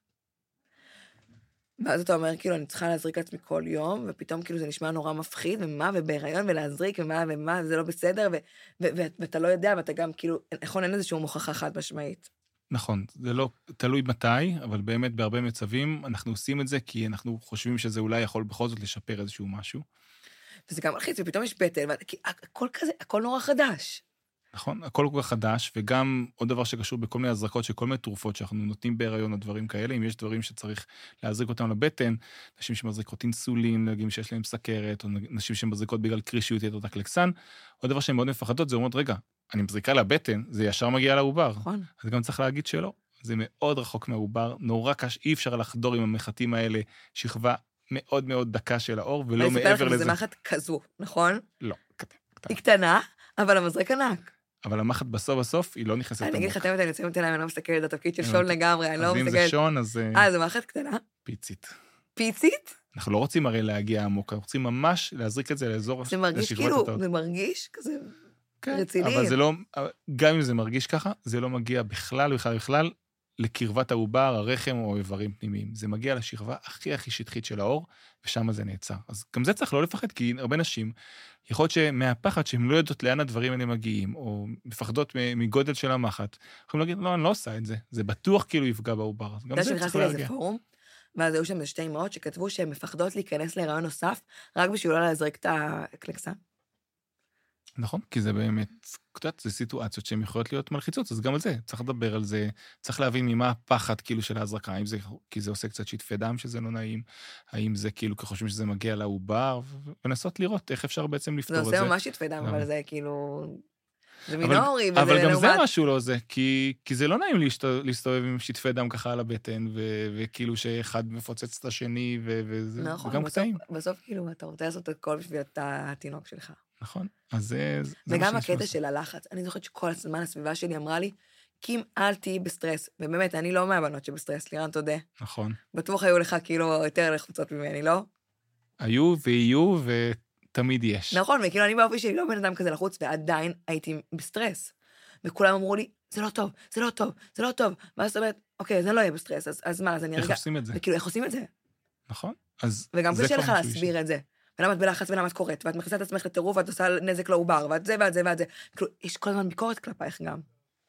Speaker 4: ואז אתה אומר, כאילו, אני צריכה להזריק לעצמי כל יום, ופתאום כאילו זה נשמע נורא מפחיד, ומה, ובהיריון, ולהזריק, ומה, זה לא בסדר, ואתה לא יודע, ואתה גם כאילו, נכון, אין איזשהו מוכחה חד משמעית.
Speaker 3: נכון, זה לא תלוי מתי, אבל באמת בהרבה מצבים אנחנו עושים את זה, כי אנחנו חושבים שזה אולי יכול בכל זאת לשפר איזשהו משהו.
Speaker 4: וזה גם מלחיץ, ופתאום יש פטל, כי הכל כזה, הכל נורא חדש.
Speaker 3: נכון, הכל כל כך חדש, וגם עוד דבר שקשור בכל מיני הזרקות של כל מיני תרופות שאנחנו נותנים בהיריון או דברים כאלה, אם יש דברים שצריך להזריק אותם לבטן, נשים שמזריקות אינסולין, נגיד שיש להם סכרת, או נשים שמזריקות בגלל קרישיות יתר הקלקסן, עוד דבר שהן מאוד מפחדות, זה אומרות, רגע, אני מזריקה לבטן, זה ישר מגיע לעובר.
Speaker 4: נכון.
Speaker 3: אז גם צריך להגיד שלא, זה מאוד רחוק מהעובר, נורא קש, אי אפשר לחדור עם המחטים האלה, שכבה מאוד מאוד דקה של האור, ולא מעבר לזה.
Speaker 4: זה מחט כזו, נכון?
Speaker 3: לא,
Speaker 4: היא קטנה, אבל המזרק ענק.
Speaker 3: אבל המחט בסוף היא לא נכנסת עמוק.
Speaker 4: אני אגיד לך, אני יוצאים אותי להם, אני לא מסתכלת, התפקיד של שון לגמרי, אני לא מסתכלת.
Speaker 3: אז אם זה שון, אז...
Speaker 4: זה מחט קטנה?
Speaker 3: פיצית.
Speaker 4: פיצית?
Speaker 3: אנחנו לא רוצים הרי להגיע עמוק, אנחנו רוצים ממש להזריק את זה לאזור...
Speaker 4: זה מרגיש כאילו, זה מרגיש כזה רציני.
Speaker 3: אבל זה לא, גם אם זה מרגיש ככה, זה לא מגיע בכלל לקרבת העובר, הרחם או איברים פנימיים. זה מגיע לשכבה הכי שטחית של האור, ושם זה נעצר. אז גם זה צריך לא לפחד, כי הרבה נשים, יכול להיות שמהפחד שהן לא יודעות לאן הדברים האלה מגיעים, או מפחדות מגודל של המחט, יכולים להגיד, לא, אני לא עושה את זה. זה בטוח כאילו יפגע בעובר. גם זה צריך להגיע. לאיזה
Speaker 4: פורום, ואז היו שם שתי אמהות שכתבו שהן מפחדות להיכנס להיריון נוסף, רק בשביל לא להזריק את הקלקסן.
Speaker 3: נכון, כי זה באמת, קצת, זה סיטואציות שהן יכולות להיות מלחיצות, אז גם על זה, צריך לדבר על זה, צריך להבין ממה הפחד כאילו של ההזרקה, האם זה, כי זה עושה קצת שטפי דם שזה לא נעים, האם זה כאילו כחושבים שזה מגיע לעובר, ונסות לראות איך אפשר בעצם לפתור את זה.
Speaker 4: זה עושה ממש שטפי דם, אבל זה כאילו, זה מינורי, וזה
Speaker 3: אבל גם זה משהו לא זה, כי זה לא נעים להסתובב עם שטפי דם ככה על הבטן, וכאילו שאחד מפוצץ את השני, וגם קטעים.
Speaker 4: בסוף כאילו אתה רוצה לעשות את הכל בשביל התינוק שלך.
Speaker 3: נכון, אז זה
Speaker 4: וגם הקטע של הלחץ, אני זוכרת שכל הזמן הסביבה שלי אמרה לי, קים, אל תהי בסטרס, ובאמת, אני לא מהבנות שבסטרס, לירן, תודה.
Speaker 3: נכון.
Speaker 4: בטוח היו לך כאילו יותר לחוצות ממני, לא?
Speaker 3: היו ויהיו ותמיד יש.
Speaker 4: נכון, וכאילו אני באופי שלי לא בן אדם כזה לחוץ, ועדיין הייתי בסטרס. וכולם אמרו לי, זה לא טוב, זה לא טוב, זה לא טוב. ואז זאת אומרת, אוקיי, אז אני לא אהיה בסטרס, אז מה, אז אני
Speaker 3: איך עושים את זה?
Speaker 4: וכאילו, איך עושים את זה?
Speaker 3: נכון, אז
Speaker 4: וגם קשה לך להסביר את זה. ולמה את בלחץ ולמה את קוראת, ואת מכניסה את עצמך לטירוף, ואת עושה נזק לעובר, ואת זה ואת זה ואת זה. כאילו, יש כל הזמן ביקורת כלפייך גם.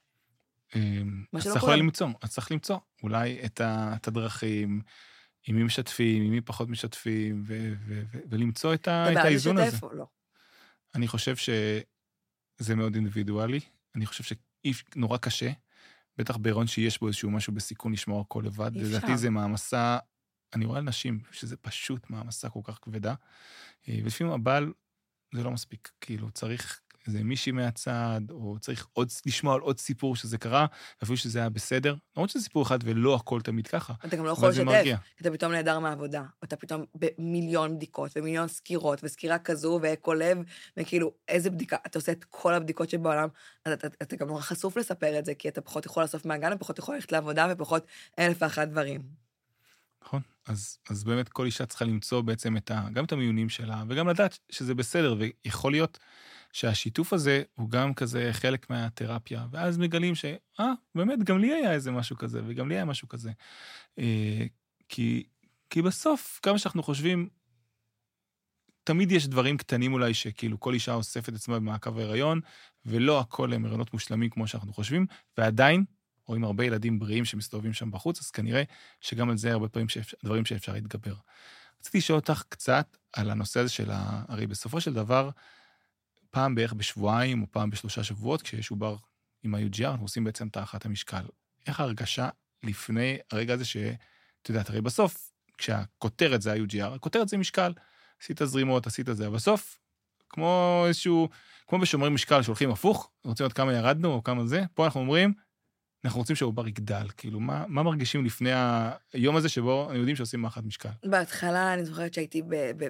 Speaker 3: אז צריך למצוא אולי את הדרכים, עם מי משתפים, עם מי פחות משתפים, ולמצוא את האיזון הזה.
Speaker 4: לא.
Speaker 3: אני חושב שזה מאוד אינדיבידואלי, אני חושב שנורא קשה, בטח בהיריון שיש בו איזשהו משהו בסיכון לשמור הכל לבד, לדעתי זה מעמסה, אני רואה על נשים שזה פשוט מעמסה כל כך כבדה, ולפעמים הבעל זה לא מספיק, כאילו צריך איזה מישהי מהצד, או צריך לשמוע על עוד סיפור שזה קרה, אפילו שזה היה בסדר, למרות שזה סיפור אחד ולא הכל תמיד ככה.
Speaker 4: אתה גם לא יכול לשתף, אתה פתאום נהדר מהעבודה, אתה פתאום במיליון בדיקות, ומיליון סקירות, וסקירה כזו, ואקו לב, וכאילו איזה בדיקה, אתה עושה את כל הבדיקות שבעולם, אז אתה גם נורא חשוף לספר את זה, כי אתה פחות יכול לאסוף מהגן, ופחות יכול ללכת לעבודה, ופחות 1001 דברים.
Speaker 3: נכון, אז באמת כל אישה צריכה למצוא בעצם גם את המיונים שלה, וגם לדעת שזה בסדר, ויכול להיות שהשיתוף הזה הוא גם כזה חלק מהתרפיה, ואז מגלים באמת גם לי היה איזה משהו כזה, וגם לי היה משהו כזה. כי בסוף, כמה שאנחנו חושבים, תמיד יש דברים קטנים אולי שכאילו כל אישה אוספת עצמה במעקב ההיריון, ולא הכל הם הריונות מושלמים כמו שאנחנו חושבים, ועדיין רואים הרבה ילדים בריאים שמסתובבים שם בחוץ, אז כנראה שגם על זה הרבה פעמים דברים שאפשר להתגבר. רציתי לשאול אותך קצת על הנושא הזה הרי בסופו של דבר, פעם בערך בשבועיים או פעם בשלושה שבועות, כשיש עובר עם ה-UGR, אנחנו עושים בעצם את הערכת המשקל. איך ההרגשה לפני הרגע הזה את יודעת, הרי בסוף, כשהכותרת זה ה-UGR, הכותרת זה משקל, עשית זרימות, עשית זה, אבל בסוף, כמו בשומרי משקל שהולכים הפוך, רוצים עוד כמה ירדנו או כמה זה, פה אנחנו אומרים, אנחנו רוצים שהעובר יגדל, כאילו, מה מרגישים לפני היום הזה שבו אני יודעים שעושים מערכת משקל?
Speaker 4: בהתחלה אני זוכרת שהייתי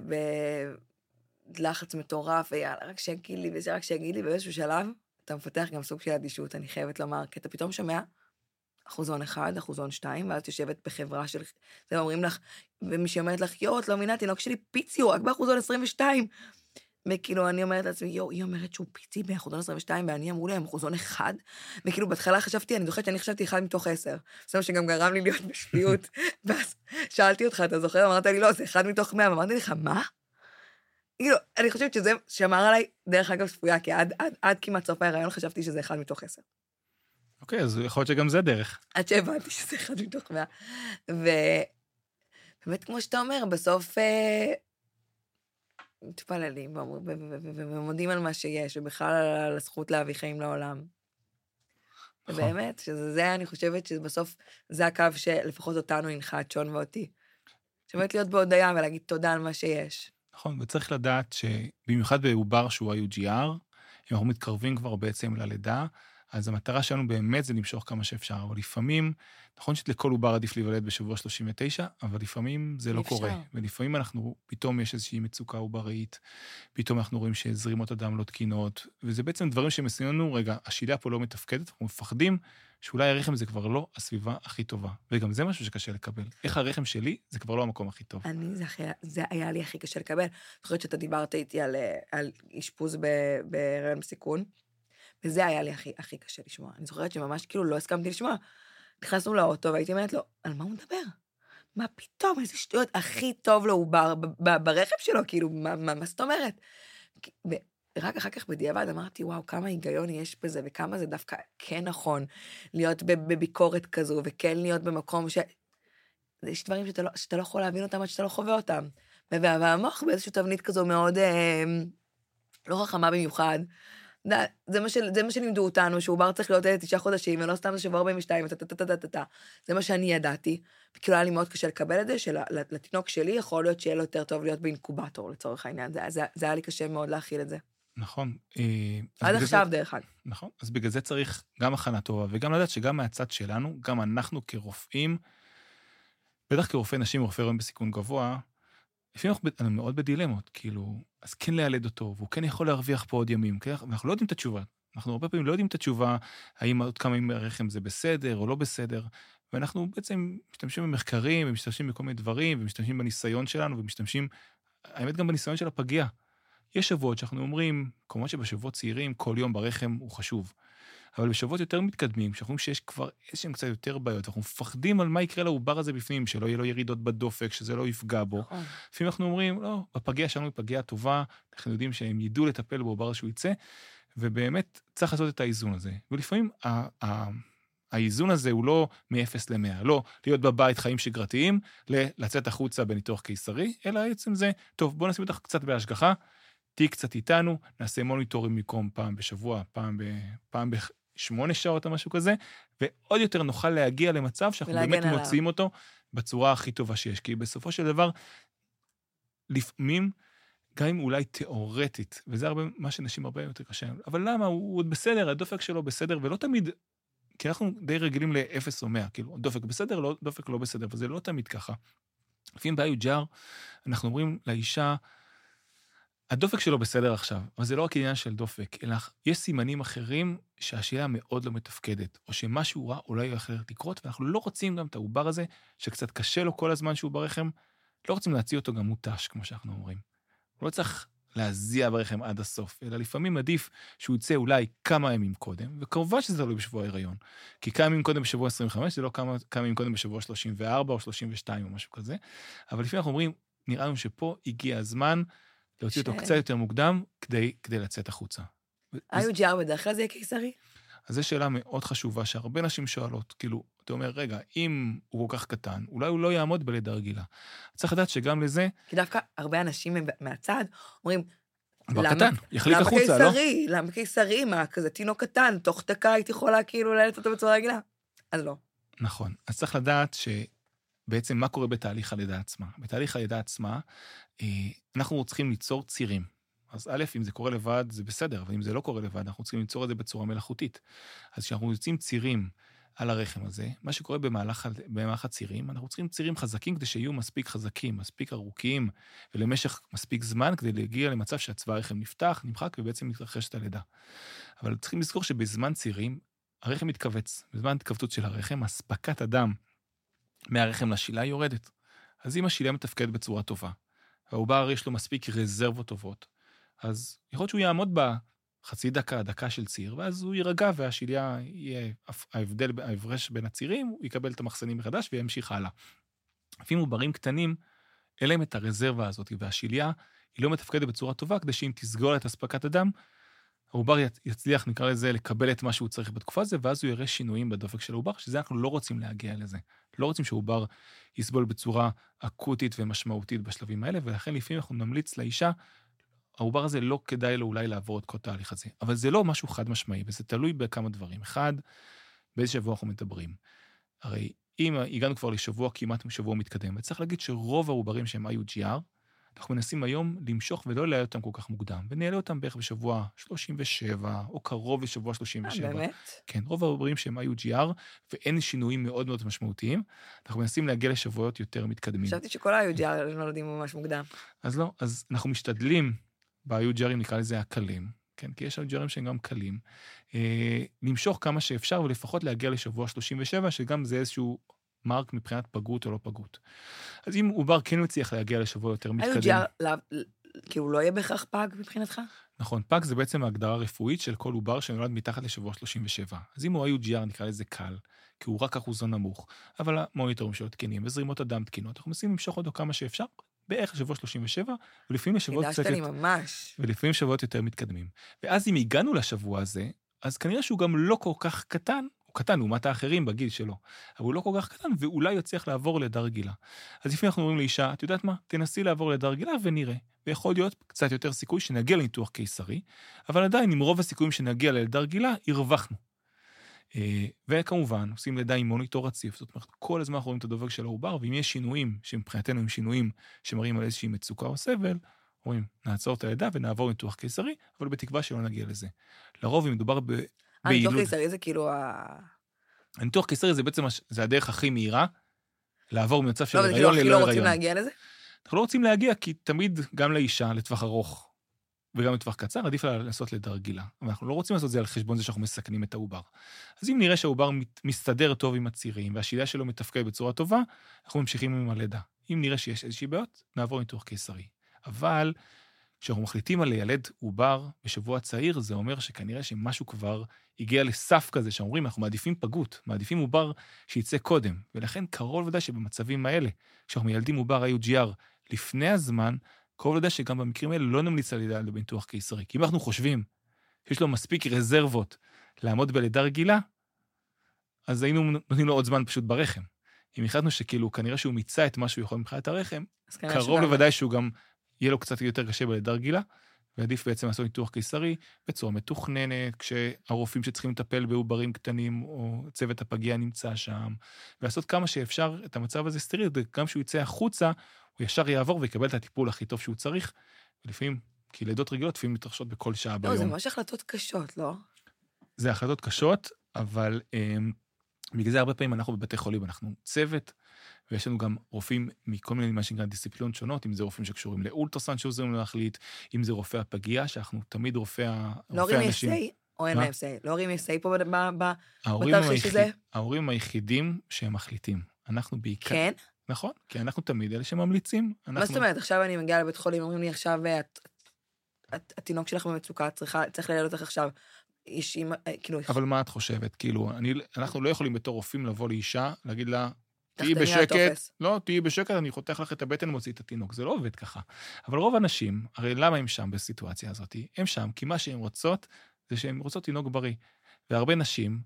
Speaker 4: בלחץ מטורף, ויאללה, רק שיגיד לי, וזה רק שיגיד לי, באיזשהו שלב, אתה מפתח גם סוג של אדישות, אני חייבת לומר, כי אתה פתאום שומע, אחוזון 1, אחוזון 2, ואז יושבת בחברה של, זה אומרים לך, ומישהי אומרת לך, את לא מינה, תינוק שלי פיצי, הוא רק באחוזון 22. וכאילו, אני אומרת לעצמי, היא אומרת שהוא פיצי באחוזון 22, ואני אמרו להם, אחוזון 1, וכאילו, בהתחלה חשבתי, אני זוכרת שאני חשבתי 1 מתוך 10. זאת אומרת שגם גרם לי להיות בשפיות, ואז שאלתי אותך, אתה זוכר? אמרת לי, לא, זה 1 מתוך 100, ואמרתי לך, מה? כאילו, אני חושבת שזה שמר עליי, דרך אגב ספויה, כי עד כמעט סוף ההיריון חשבתי שזה 1 מתוך 10.
Speaker 3: אוקיי, אז יכול להיות שגם זה דרך.
Speaker 4: עד שהבנתי שזה 1 מתוך 100. ובאמת, כמו שאתה אומר, בסוף מתפללים ומודים על מה שיש, ובכלל על הזכות להביא חיים לעולם. ובאמת, שזה, אני חושבת שבסוף זה הקו שלפחות אותנו הנחה את שון ואותי. שבאמת להיות בהודיה ולהגיד תודה על מה שיש.
Speaker 3: נכון, וצריך לדעת שבמיוחד בעובר שהוא ה-UGR, אם אנחנו מתקרבים כבר בעצם ללידה, אז המטרה שלנו באמת זה למשוך כמה שאפשר, אבל לפעמים, נכון שלכל עובר עדיף להיוולד בשבוע 39, אבל לפעמים זה לא קורה. ולפעמים פתאום יש איזושהי מצוקה עוברית, פתאום אנחנו רואים שזרימות הדם לא תקינות, וזה בעצם דברים שמסיינו, רגע, השלילה פה לא מתפקדת, אנחנו מפחדים שאולי הרחם זה כבר לא הסביבה הכי טובה. וגם זה משהו שקשה לקבל. איך הרחם שלי זה כבר לא המקום הכי טוב.
Speaker 4: זה היה לי הכי קשה לקבל. אני חושבת שאתה דיברת איתי על אשפוז בהיריון בסיכון, וזה היה לי הכי קשה לשמוע. אני זוכרת שממש כאילו לא הסכמתי לשמוע. נכנסנו לאוטו והייתי אומרת לו, על מה הוא מדבר? מה פתאום? איזה שטויות, הכי טוב לו הוא ברחם שלו, כאילו, מה זאת אומרת? ורק אחר כך בדיעבד אמרתי, וואו, כמה היגיון יש בזה, וכמה זה דווקא כן נכון להיות בביקורת כזו, וכן להיות במקום יש דברים שאתה לא יכול להבין אותם עד שאתה לא חווה אותם. והמוח באיזושהי תבנית כזו מאוד לא חכמה במיוחד, זה מה שלימדו אותנו, שהוא בר צריך להיות 9 חודשים, ולא סתם זה שבוע 42, זה מה שאני ידעתי, וכאילו היה לי מאוד קשה לקבל את זה, שלתינוק שלי יכול להיות שיהיה לו יותר טוב להיות באינקובטור, לצורך העניין, זה היה לי קשה מאוד להכיל את זה.
Speaker 3: נכון.
Speaker 4: עד עכשיו דרך אגב.
Speaker 3: נכון, אז בגלל זה צריך גם הכנה טובה, וגם לדעת שגם מהצד שלנו, גם אנחנו כרופאים, בטח כרופאי נשים, רופאי הריון בסיכון גבוה, לפעמים אנחנו מאוד בדילמות, כאילו, אז כן להילד אותו, והוא כן יכול להרוויח פה עוד ימים, ואנחנו לא יודעים את התשובה. אנחנו הרבה פעמים לא יודעים את התשובה, האם עוד כמה ימים הרחם זה בסדר או לא בסדר, ואנחנו בעצם משתמשים במחקרים, ומשתמשים בכל מיני דברים, ומשתמשים בניסיון שלנו, ומשתמשים, האמת גם בניסיון של הפגיעה. יש שבועות שאנחנו אומרים, כמובן שבשבועות צעירים, כל יום ברחם הוא חשוב. אבל בשבועות יותר מתקדמים, שאנחנו רואים שיש כבר איזשהם קצת יותר בעיות, אנחנו מפחדים על מה יקרה לעובר הזה בפנים, שלא יהיה לו ירידות בדופק, שזה לא יפגע בו. לפעמים אנחנו אומרים, לא, בפגיעה שלנו היא פגיעה טובה, אנחנו יודעים שהם ידעו לטפל בעובר שהוא יצא, ובאמת צריך לעשות את האיזון הזה. ולפעמים האיזון הזה הוא לא מ-0 ל-100, לא להיות בבית חיים שגרתיים, לצאת החוצה בניתוח קיסרי, אלא בעצם זה, טוב, בוא נשים אותך קצת בהשגחה, תהי קצת איתנו, נעשה מוניטורים מקום פעם בשבוע, פעם ב8 שעות או משהו כזה, ועוד יותר נוכל להגיע למצב שאנחנו באמת מוצאים אותו בצורה הכי טובה שיש, כי בסופו של דבר, לפעמים, גם אם אולי תיאורטית, וזה הרבה, מה שנשים הרבה יותר קשה, אבל למה? הוא עוד בסדר, הדופק שלו בסדר, ולא תמיד, כי אנחנו די רגילים ל-0 או 100, כאילו, דופק בסדר, לא, דופק לא בסדר, וזה לא תמיד ככה. לפעמים ב-UGR, אנחנו אומרים לאישה, הדופק שלו בסדר עכשיו, אבל זה לא רק עניין של דופק, אלא יש סימנים אחרים שהשאלה מאוד לא מתפקדת, או שמשהו רע אולי אחרת לקרות, ואנחנו לא רוצים גם את העובר הזה, שקצת קשה לו כל הזמן שהוא ברחם, לא רוצים להציע אותו גם מותש, כמו שאנחנו אומרים. הוא לא צריך להזיע ברחם עד הסוף, אלא לפעמים עדיף שהוא יצא אולי כמה ימים קודם, וכמובן שזה לא בשבוע ההיריון, כי כמה ימים קודם בשבוע 25, זה לא כמה ימים קודם בשבוע 34 או 32 או משהו כזה, אבל לפעמים אנחנו אומרים, נראה לנו שפה הגיע הזמן להוציא אותו קצת יותר מוקדם, כדי לצאת החוצה.
Speaker 4: IUGR בדרך כלל זה יהיה קיסרי?
Speaker 3: אז זו שאלה מאוד חשובה, שהרבה נשים שואלות, כאילו, אתה אומר, רגע, אם הוא כל כך קטן, אולי הוא לא יעמוד בלידה רגילה. צריך לדעת שגם לזה...
Speaker 4: כי דווקא הרבה אנשים מהצד אומרים,
Speaker 3: כבר קטן, יחליק החוצה, לא?
Speaker 4: למה קיסרי? מה, כזה תינוק קטן, תוך דקה הייתי יכולה כאילו ללדת אותו בצורה רגילה? אז לא.
Speaker 3: נכון. אז צריך לדעת שבעצם מה קורה בתהליך הלידה עצמה. בתהליך הלידה עצמה, אנחנו צריכים ליצור צירים. אז א', אם זה קורה לבד, זה בסדר, אבל אם זה לא קורה לבד, אנחנו צריכים ליצור את זה בצורה מלאכותית. אז כשאנחנו יוצאים צירים על הרחם הזה, מה שקורה במהלך הצירים, אנחנו צריכים צירים חזקים כדי שיהיו מספיק חזקים, מספיק ארוכים, ולמשך מספיק זמן כדי להגיע למצב שהצבא הרחם נפתח, נמחק, ובעצם מתרחש את הלידה. אבל צריכים לזכור שבזמן צירים, הרחם מתכווץ. בזמן התכווצות של הרחם, הספקת הדם מהרחם לשילה יורדת. אז אם השילה מתפקד בצורה טובה, והעובר יש לו מספיק רזרבות טובות, אז יכול להיות שהוא יעמוד בחצי דקה, דקה של ציר, ואז הוא יירגע, והשיליה יהיה ההפרש בין הצירים, הוא יקבל את המחסנים מחדש, וימשיך הלאה. לפעמים עוברים קטנים, אין להם את הרזרבה הזאת, והשיליה היא לא מתפקדת בצורה טובה, כדי שאם תסגור את הספקת הדם, העובר יצליח, נקרא לזה, לקבל את מה שהוא צריך בתקופה הזה, ואז הוא יראה שינויים בדופק של העובר, שזה אנחנו לא רוצים להגיע לזה. לא רוצים שהעובר יסבול בצורה אקוטית ומשמעותית בשלבים האלה, ולכן לפעמים אנחנו נמליץ לאישה, העובר הזה לא כדאי לו אולי לעבור את כל תהליך הזה. אבל זה לא משהו חד משמעי, וזה תלוי בכמה דברים. אחד, באיזה שבוע אנחנו מדברים. הרי אם הגענו כבר לשבוע, כמעט שבוע מתקדם, וצריך להגיד שרוב העוברים שהם IUGR, אנחנו מנסים היום למשוך ולא להעלות אותם כל כך מוקדם, ונעלה אותם בערך בשבוע 37, או קרוב לשבוע 37.
Speaker 4: באמת?
Speaker 3: כן, רוב העוברים שהם IUGR, ואין שינויים מאוד מאוד משמעותיים, אנחנו מנסים להגיע לשבועות יותר מתקדמים.
Speaker 4: חשבתי שכל IUGR נולדים ממש מוקדם.
Speaker 3: אז לא, אז אנחנו משתדלים, ב-IUGRים נקרא לזה הקלים, כן, כי יש IUGRים שהם גם קלים, למשוך כמה שאפשר, ולפחות להגיע לשבוע 37, שגם זה איזשהו מרק מבחינת פגות או לא פגות. אז אם עובר כן מצליח להגיע לשבוע יותר מתקדם...
Speaker 4: IUGR, כי הוא לא יהיה בהכרח פג מבחינתך?
Speaker 3: נכון, פג זה בעצם ההגדרה הרפואית של כל עובר שנולד מתחת לשבוע 37. אז אם הוא IUGR נקרא לזה קל, כי הוא רק אחוזון נמוך, אבל המוניטורים שלו תקינים וזרימות הדם תקינות, אנחנו מנסים למשוך אותו כמה שאפשר, בערך לשבוע 37, ולפעמים לשבועות קצת...
Speaker 4: חידשת לי ממש.
Speaker 3: ולפעמים שבועות יותר מתקדמים. ואז אם הגענו לשבוע הזה, אז כנראה שהוא גם לא כל כך קטן, הוא קטן לעומת האחרים בגיל שלו, אבל הוא לא כל כך קטן, ואולי יצליח לעבור לידה רגילה. אז לפעמים אנחנו אומרים לאישה, את יודעת מה? תנסי לעבור לידה רגילה ונראה. ויכול להיות קצת יותר סיכוי שנגיע לניתוח קיסרי, אבל עדיין עם רוב הסיכויים שנגיע ללידה רגילה, הרווחנו. וכמובן, עושים לידה עם מוניטור רציף, זאת אומרת, כל הזמן אנחנו רואים את הדופק של העובר, ואם יש שינויים, שמבחינתנו הם שינויים שמראים על איזושהי מצוקה או סבל, אומרים, נעצור את הלידה ונעבור לניתוח קיסרי, אבל בתקווה שלא נגיע לזה. לרוב, אם מדובר ביילוד...
Speaker 4: הניתוח קיסרי זה כאילו
Speaker 3: הניתוח קיסרי זה בעצם, זה הדרך הכי מהירה, לעבור ממצב של
Speaker 4: הריון ללא הריון. לא, אבל כאילו לא רוצים להגיע לזה?
Speaker 3: אנחנו לא רוצים להגיע, כי תמיד גם לאישה, לטווח ארוך, וגם לטווח קצר, עדיף לה לעשות לידה רגילה. ואנחנו לא רוצים לעשות זה על חשבון זה שאנחנו מסכנים את העובר. אז אם נראה שהעובר מסתדר טוב עם הצירים, והשיליה שלו מתפקד בצורה טובה, אנחנו ממשיכים עם הלידה. אם נראה שיש איזושהי בעיות, נעבור ניתוח קיסרי. אבל כשאנחנו מחליטים על לילד עובר בשבוע צעיר, זה אומר שכנראה שמשהו כבר הגיע לסף כזה, שאומרים, אנחנו מעדיפים פגות, מעדיפים עובר שיצא קודם. ולכן קרוב ודאי שבמצבים האלה, כשאנחנו מילדים עובר IUGR לפני הזמן, קרוב לדעת שגם במקרים האלה לא נמליץ על לידה בניתוח קיסרי. כי אם אנחנו חושבים שיש לו מספיק רזרבות לעמוד בלידה רגילה, אז היינו נותנים לו עוד זמן פשוט ברחם. אם החלטנו שכאילו כנראה שהוא מיצה את מה שהוא יכול מבחינת הרחם, קרוב לוודאי שהוא גם יהיה לו קצת יותר קשה בלידה רגילה, ועדיף בעצם לעשות ניתוח קיסרי בצורה מתוכננת, כשהרופאים שצריכים לטפל בעוברים קטנים, או צוות הפגייה נמצא שם, ולעשות כמה שאפשר את המצב הזה סטרילי, גם שהוא יצא החוצה, הוא ישר יעבור ויקבל את הטיפול הכי טוב שהוא צריך, ולפעמים, כי לידות רגילות, לפעמים מתרחשות בכל שעה ביום.
Speaker 4: לא, זה ממש החלטות קשות, לא?
Speaker 3: זה החלטות קשות, אבל בגלל זה הרבה פעמים אנחנו בבתי חולים, אנחנו צוות, ויש לנו גם רופאים מכל מיני מה שנקרא דיסציפלינות שונות, אם זה רופאים שקשורים לאולטרסאונד שעוזרים להחליט, אם זה רופאי הפגייה, שאנחנו תמיד רופאי האנשים.
Speaker 4: לא רים או אין להם סי? לא רים סי פה בתרחיש הזה?
Speaker 3: ההורים היחידים שהם מחליטים. אנחנו בעיקר...
Speaker 4: כן?
Speaker 3: נכון, כי אנחנו תמיד אלה שממליצים.
Speaker 4: מה זאת אומרת? עכשיו אני מגיעה לבית חולים, אומרים לי עכשיו, התינוק שלך במצוקה, צריך ללדת אותך עכשיו.
Speaker 3: אבל מה את חושבת? כאילו, אנחנו לא יכולים בתור רופאים לבוא לאישה, להגיד לה, תהיי
Speaker 4: תחתמי על
Speaker 3: בשקט,
Speaker 4: הטופס.
Speaker 3: לא, תהיי בשקט, אני חותך לך את הבטן ומוציא את התינוק. זה לא עובד ככה. אבל רוב האנשים, הרי למה הם שם בסיטואציה הזאת? הם שם, כי מה שהן רוצות, זה שהן רוצות תינוק בריא. והרבה נשים,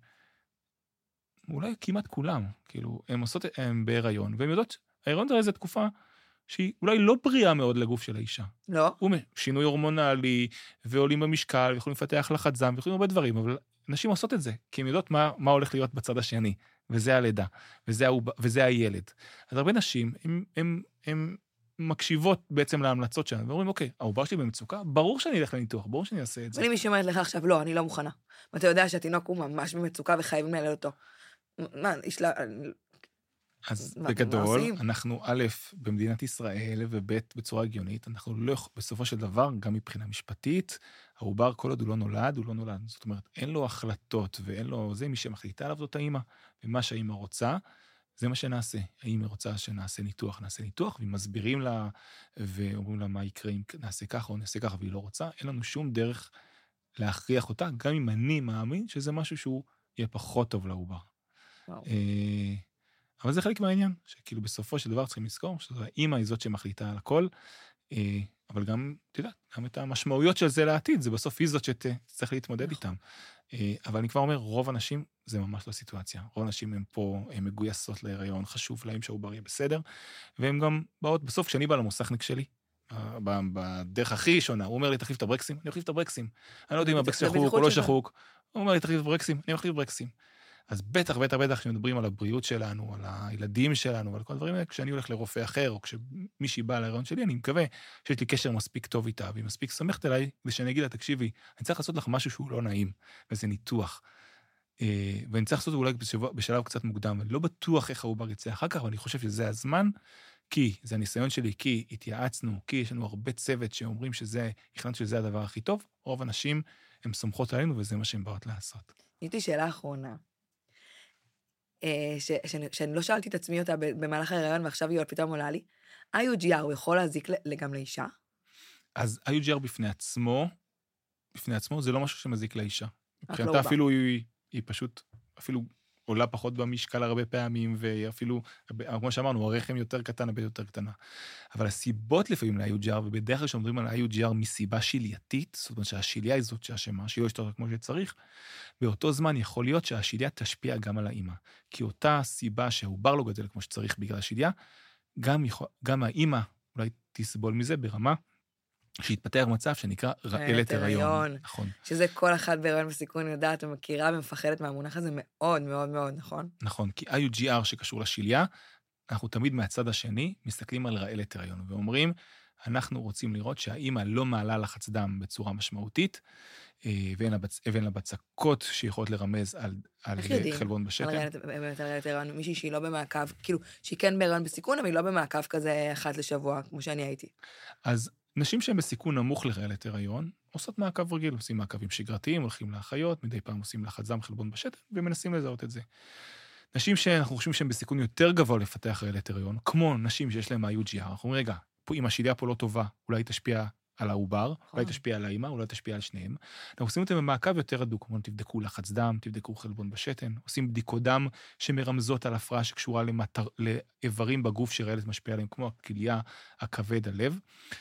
Speaker 3: אולי כמעט כולם, כאילו, הן בהיריון, והן יודעות, ההיריון זה איזו תקופה שהיא אולי לא בריאה מאוד לגוף של האישה.
Speaker 4: לא.
Speaker 3: הוא שינוי הורמונלי, ועולים במשקל, יכולים לפתח לחץ דם, ויכולים הרבה דברים, אבל נשים עושות את זה, כי הן יודעות מה הולך להיות בצד השני, וזה הלידה, וזה הילד. אז הרבה נשים, הן מקשיבות בעצם להמלצות שלנו, ואומרים, אוקיי, העובר שלי במצוקה, ברור שאני אלך לניתוח, ברור שאני אעשה את זה.
Speaker 4: אבל אם מישהו אומרת לך עכשיו, לא, אני לא מוכנה. ואתה יודע שהתינוק הוא ממש במצוקה וחייבים לילד אותו. מה, יש לה...
Speaker 3: אז
Speaker 4: מה
Speaker 3: בגדול,
Speaker 4: עושים?
Speaker 3: אנחנו א', במדינת ישראל, וב', בצורה הגיונית, אנחנו לא, בסופו של דבר, גם מבחינה משפטית, העובר כל עוד הוא לא נולד, הוא לא נולד. זאת אומרת, אין לו החלטות, ואין לו, זה מי שמחליטה עליו זאת האמא, ומה שהאמא רוצה, זה מה שנעשה. האמא רוצה שנעשה ניתוח, נעשה ניתוח, ומסבירים לה, ואומרים לה מה יקרה אם נעשה ככה או נעשה ככה, והיא לא רוצה. אין לנו שום דרך להכריח אותה, גם אם אני מאמין שזה משהו שהוא יהיה פחות טוב לעובר.
Speaker 4: וואו.
Speaker 3: אבל זה חלק מהעניין, שכאילו בסופו של דבר צריכים לזכור, שהאמא היא זאת שמחליטה על הכל, אבל גם, אתה יודע, גם את המשמעויות של זה לעתיד, זה בסוף היא זאת שצריך להתמודד איתם. אבל אני כבר אומר, רוב האנשים, זה ממש לא סיטואציה. רוב האנשים הם פה, הם מגויסות להיריון, חשוב להם שהעובר יהיה בסדר, והם גם באות, בסוף כשאני בא למוסכניק שלי, בדרך הכי ראשונה, הוא אומר לי, תחליף את הברקסים, אני אחליף את הברקסים. אני לא יודע אם הברקס שחוק או לא שחוק. הוא אומר לי, תחליף את הברקסים, אני אחליף ברקסים. אז בטח, כשמדברים על הבריאות שלנו, על הילדים שלנו, ועל כל הדברים האלה, כשאני הולך לרופא אחר, או כשמישהי באה להיריון שלי, אני מקווה שיש לי קשר מספיק טוב איתה, והיא מספיק סומכת אליי, ושאני אגיד לה, תקשיבי, אני צריך לעשות לך משהו שהוא לא נעים, וזה ניתוח. ואני צריך לעשות אולי בשלב קצת מוקדם, ואני לא בטוח איך העובר יצא אחר כך, אבל אני חושב שזה הזמן, כי זה הניסיון שלי, כי התייעצנו, כי יש לנו הרבה צוות שאומרים החלטנו שזה הדבר הכי טוב, רוב אנשים הם סומכות עלינו, וזה מה שהן באות לעשות.
Speaker 4: יש לי שאלה אחרונה. שאני לא שאלתי את עצמי אותה במהלך ההיריון, ועכשיו היא עוד פתאום עולה לי. IUGR הוא יכול להזיק גם לאישה?
Speaker 3: אז IUGR בפני עצמו, זה לא משהו שמזיק לאישה. מבחינתה
Speaker 4: לא
Speaker 3: אפילו היא פשוט, אפילו עולה פחות במשקל הרבה פעמים, ואפילו, כמו שאמרנו, הרחם יותר קטן, הרבה יותר קטנה. אבל הסיבות לפעמים ל-IUGR, ובדרך כלל שמדברים על IUGR מסיבה שלייתית, זאת אומרת שהשיליה היא זאת שהשמה, שהיא לא ישתות כמו שצריך, באותו זמן יכול להיות שהשיליה תשפיע גם על האמא. כי אותה סיבה שהעובר לא גדל כמו שצריך בגלל השיליה, גם האמא אולי תסבול מזה ברמה, שהתפתח מצב שנקרא רעלת הריון. נכון.
Speaker 4: שזה כל אחד בהיריון בסיכון יודעת ומכירה ומפחדת מהמונח הזה מאוד מאוד מאוד, נכון?
Speaker 3: נכון, כי IUGR שקשור לשיליה, אנחנו תמיד מהצד השני מסתכלים על רעלת הריון, ואומרים, אנחנו רוצים לראות שהאמא לא מעלה לחץ דם בצורה משמעותית, ואין לה בצקות שיכולות לרמז על חלבון בשתן.
Speaker 4: באמת על רעלת הריון, מישהי שהיא לא במעקב, כאילו, שהיא כן בהיריון בסיכון, אבל היא לא במעקב כזה אחת לשבוע, כמו שאני הייתי.
Speaker 3: אז נשים שהן בסיכון נמוך לרעלת הריון, עושות מעקב רגיל, עושים מעקבים שגרתיים, הולכים לאחיות, מדי פעם עושים לחץ דם, חלבון בשתן, ומנסים לזהות את זה. נשים שאנחנו חושבים שהן בסיכון יותר גבוה לפתח רעלת הריון, כמו נשים שיש להן IUGR, אנחנו אומרים, רגע, אם השיליה פה לא טובה, אולי תשפיע על העובר, אולי תשפיע על האמא, אולי תשפיע על שניהם. אנחנו עושים אותם במעקב יותר הדוק, כמו תבדקו לחץ דם, תבדקו חלבון בשתן, עושים בדיקות דם שמרמזות על הפרעה שקשורה לאיברים בגוף שרעלת משפיע עליהם, כמו הכליה, הכבד, הלב.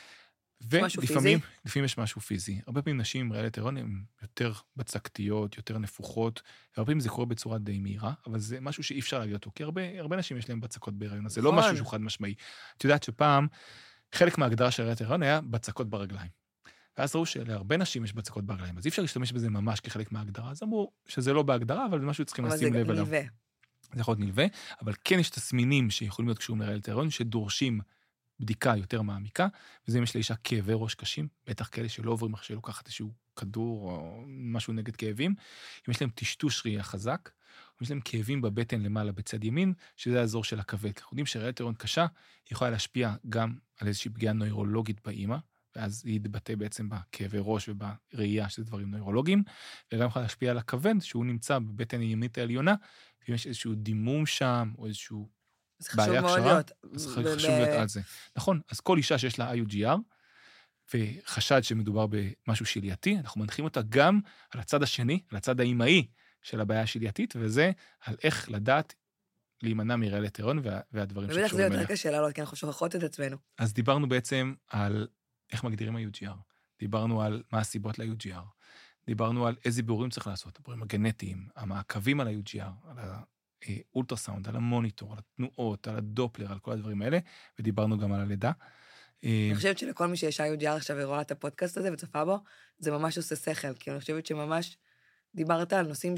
Speaker 3: ולפעמים יש משהו פיזי. הרבה פעמים נשים עם רעלת הריון הן יותר בצקתיות, יותר נפוחות, והרבה פעמים זה קורה בצורה די מהירה, אבל זה משהו שאי אפשר להגיד אותו, כי הרבה נשים יש להם בצקות בהיריון, אז זה לא משהו שהוא חד משמעי. את יודעת שפעם, חלק מההגדרה של רעלת הריון היה בצקות ברגליים. ואז ראו שלהרבה נשים יש בצקות ברגליים, אז אי אפשר להשתמש בזה ממש כחלק מההגדרה, אז אמרו שזה לא בהגדרה, אבל זה משהו שצריכים לשים לב אליו. זה יכול להיות נלווה, אבל כן יש תסמינים שיכולים להיות קשורים לרעלת הריון, שדורשים בדיקה יותר מעמיקה, וזה אם יש לאישה כאבי ראש קשים, בטח כאלה שלא עוברים אחרי לוקחת איזשהו כדור או משהו נגד כאבים, אם יש להם טשטוש ראייה חזק, אם יש להם כאבים בבטן למעלה בצד ימין, שזה האזור של הכבד. אנחנו יודעים שרעלת הריון קשה, יכולה להשפיע גם על איזושהי פגיעה נוירולוגית באמא, ואז היא יתבטא בעצם בכאבי ראש ובראייה, שזה דברים נוירולוגיים, וגם יכולה להשפיע על הכבד, שהוא נמצא בבטן הימית העליונה, ואם יש איזשהו דימום שם, או איזשהו בעיה קשרה, אז חשוב להיות על זה. נכון, אז כל אישה שיש לה IUGR, וחשד שמדובר במשהו שלייתי, אנחנו מנחים אותה גם על הצד השני, על הצד האימהי של הבעיה השלייתית, וזה על איך לדעת להימנע מרעלת הריון והדברים
Speaker 4: ובטח זה
Speaker 3: שקשורים
Speaker 4: יותר
Speaker 3: אליה.
Speaker 4: קשה לעלות, כי אנחנו שוכחות את עצמנו.
Speaker 3: אז דיברנו בעצם על איך מגדירים ה-UGR, דיברנו על מה הסיבות ל-UGR, דיברנו על איזה בירורים צריך לעשות, הבירורים הגנטיים, המעקבים על ה-UGR, על האולטרסאונד, על המוניטור, על התנועות, על הדופלר, על כל הדברים האלה, ודיברנו גם על הלידה.
Speaker 4: אני חושבת שלכל מי שיש IUGR עכשיו ורואה את הפודקאסט הזה וצפה בו, זה ממש עושה שכל, כי אני חושבת שממש דיברת על נושאים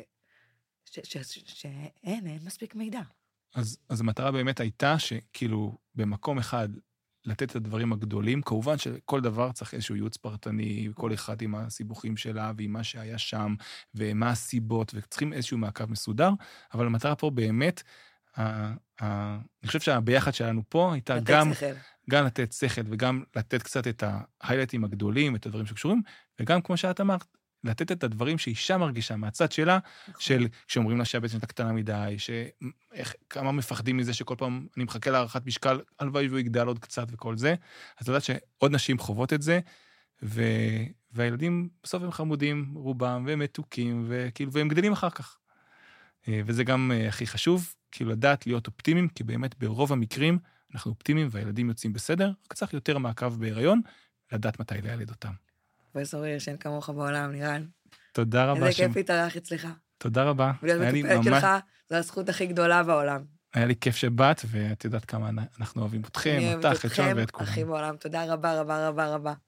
Speaker 4: שאין מספיק מידע.
Speaker 3: אז המטרה באמת הייתה שכאילו במקום אחד לתת את הדברים הגדולים, כמובן שכל דבר צריך איזשהו ייעוץ פרטני, כל אחד עם הסיבוכים שלה ועם מה שהיה שם, ומה הסיבות, וצריכים איזשהו מעקב מסודר, אבל המטרה פה באמת, אני חושב שהביחד שלנו פה הייתה גם לתת שכל וגם לתת קצת את ההיילייטים הגדולים, את הדברים שקשורים, וגם כמו שאת אמרת, לתת את הדברים שאישה מרגישה מהצד שלה, של כשאומרים לה שהבטן הייתה קטנה מדי, כמה מפחדים מזה שכל פעם אני מחכה להערכת משקל, הלוואי והוא יגדל עוד קצת וכל זה, אז אתה יודעת שעוד נשים חוות את זה, והילדים בסוף הם חמודים, רובם, והם מתוקים, והם גדלים אחר כך. וזה גם הכי חשוב, כאילו לדעת להיות אופטימיים, כי באמת ברוב המקרים אנחנו אופטימיים, והילדים יוצאים בסדר, רק צריך יותר מעקב בהיריון, לדעת מתי לילד אותם.
Speaker 4: פרופסור הירש, אין כמוך בעולם, נירן.
Speaker 3: תודה רבה.
Speaker 4: איזה כיף להתארח אצלך.
Speaker 3: תודה רבה.
Speaker 4: ולהיות מטופלת שלך, זו הזכות הכי גדולה בעולם.
Speaker 3: היה לי כיף שבאת, ואת יודעת כמה אנחנו אוהבים אתכם, אותך, את שם ואת כולם.
Speaker 4: הכי בעולם. תודה רבה, רבה, רבה, רבה.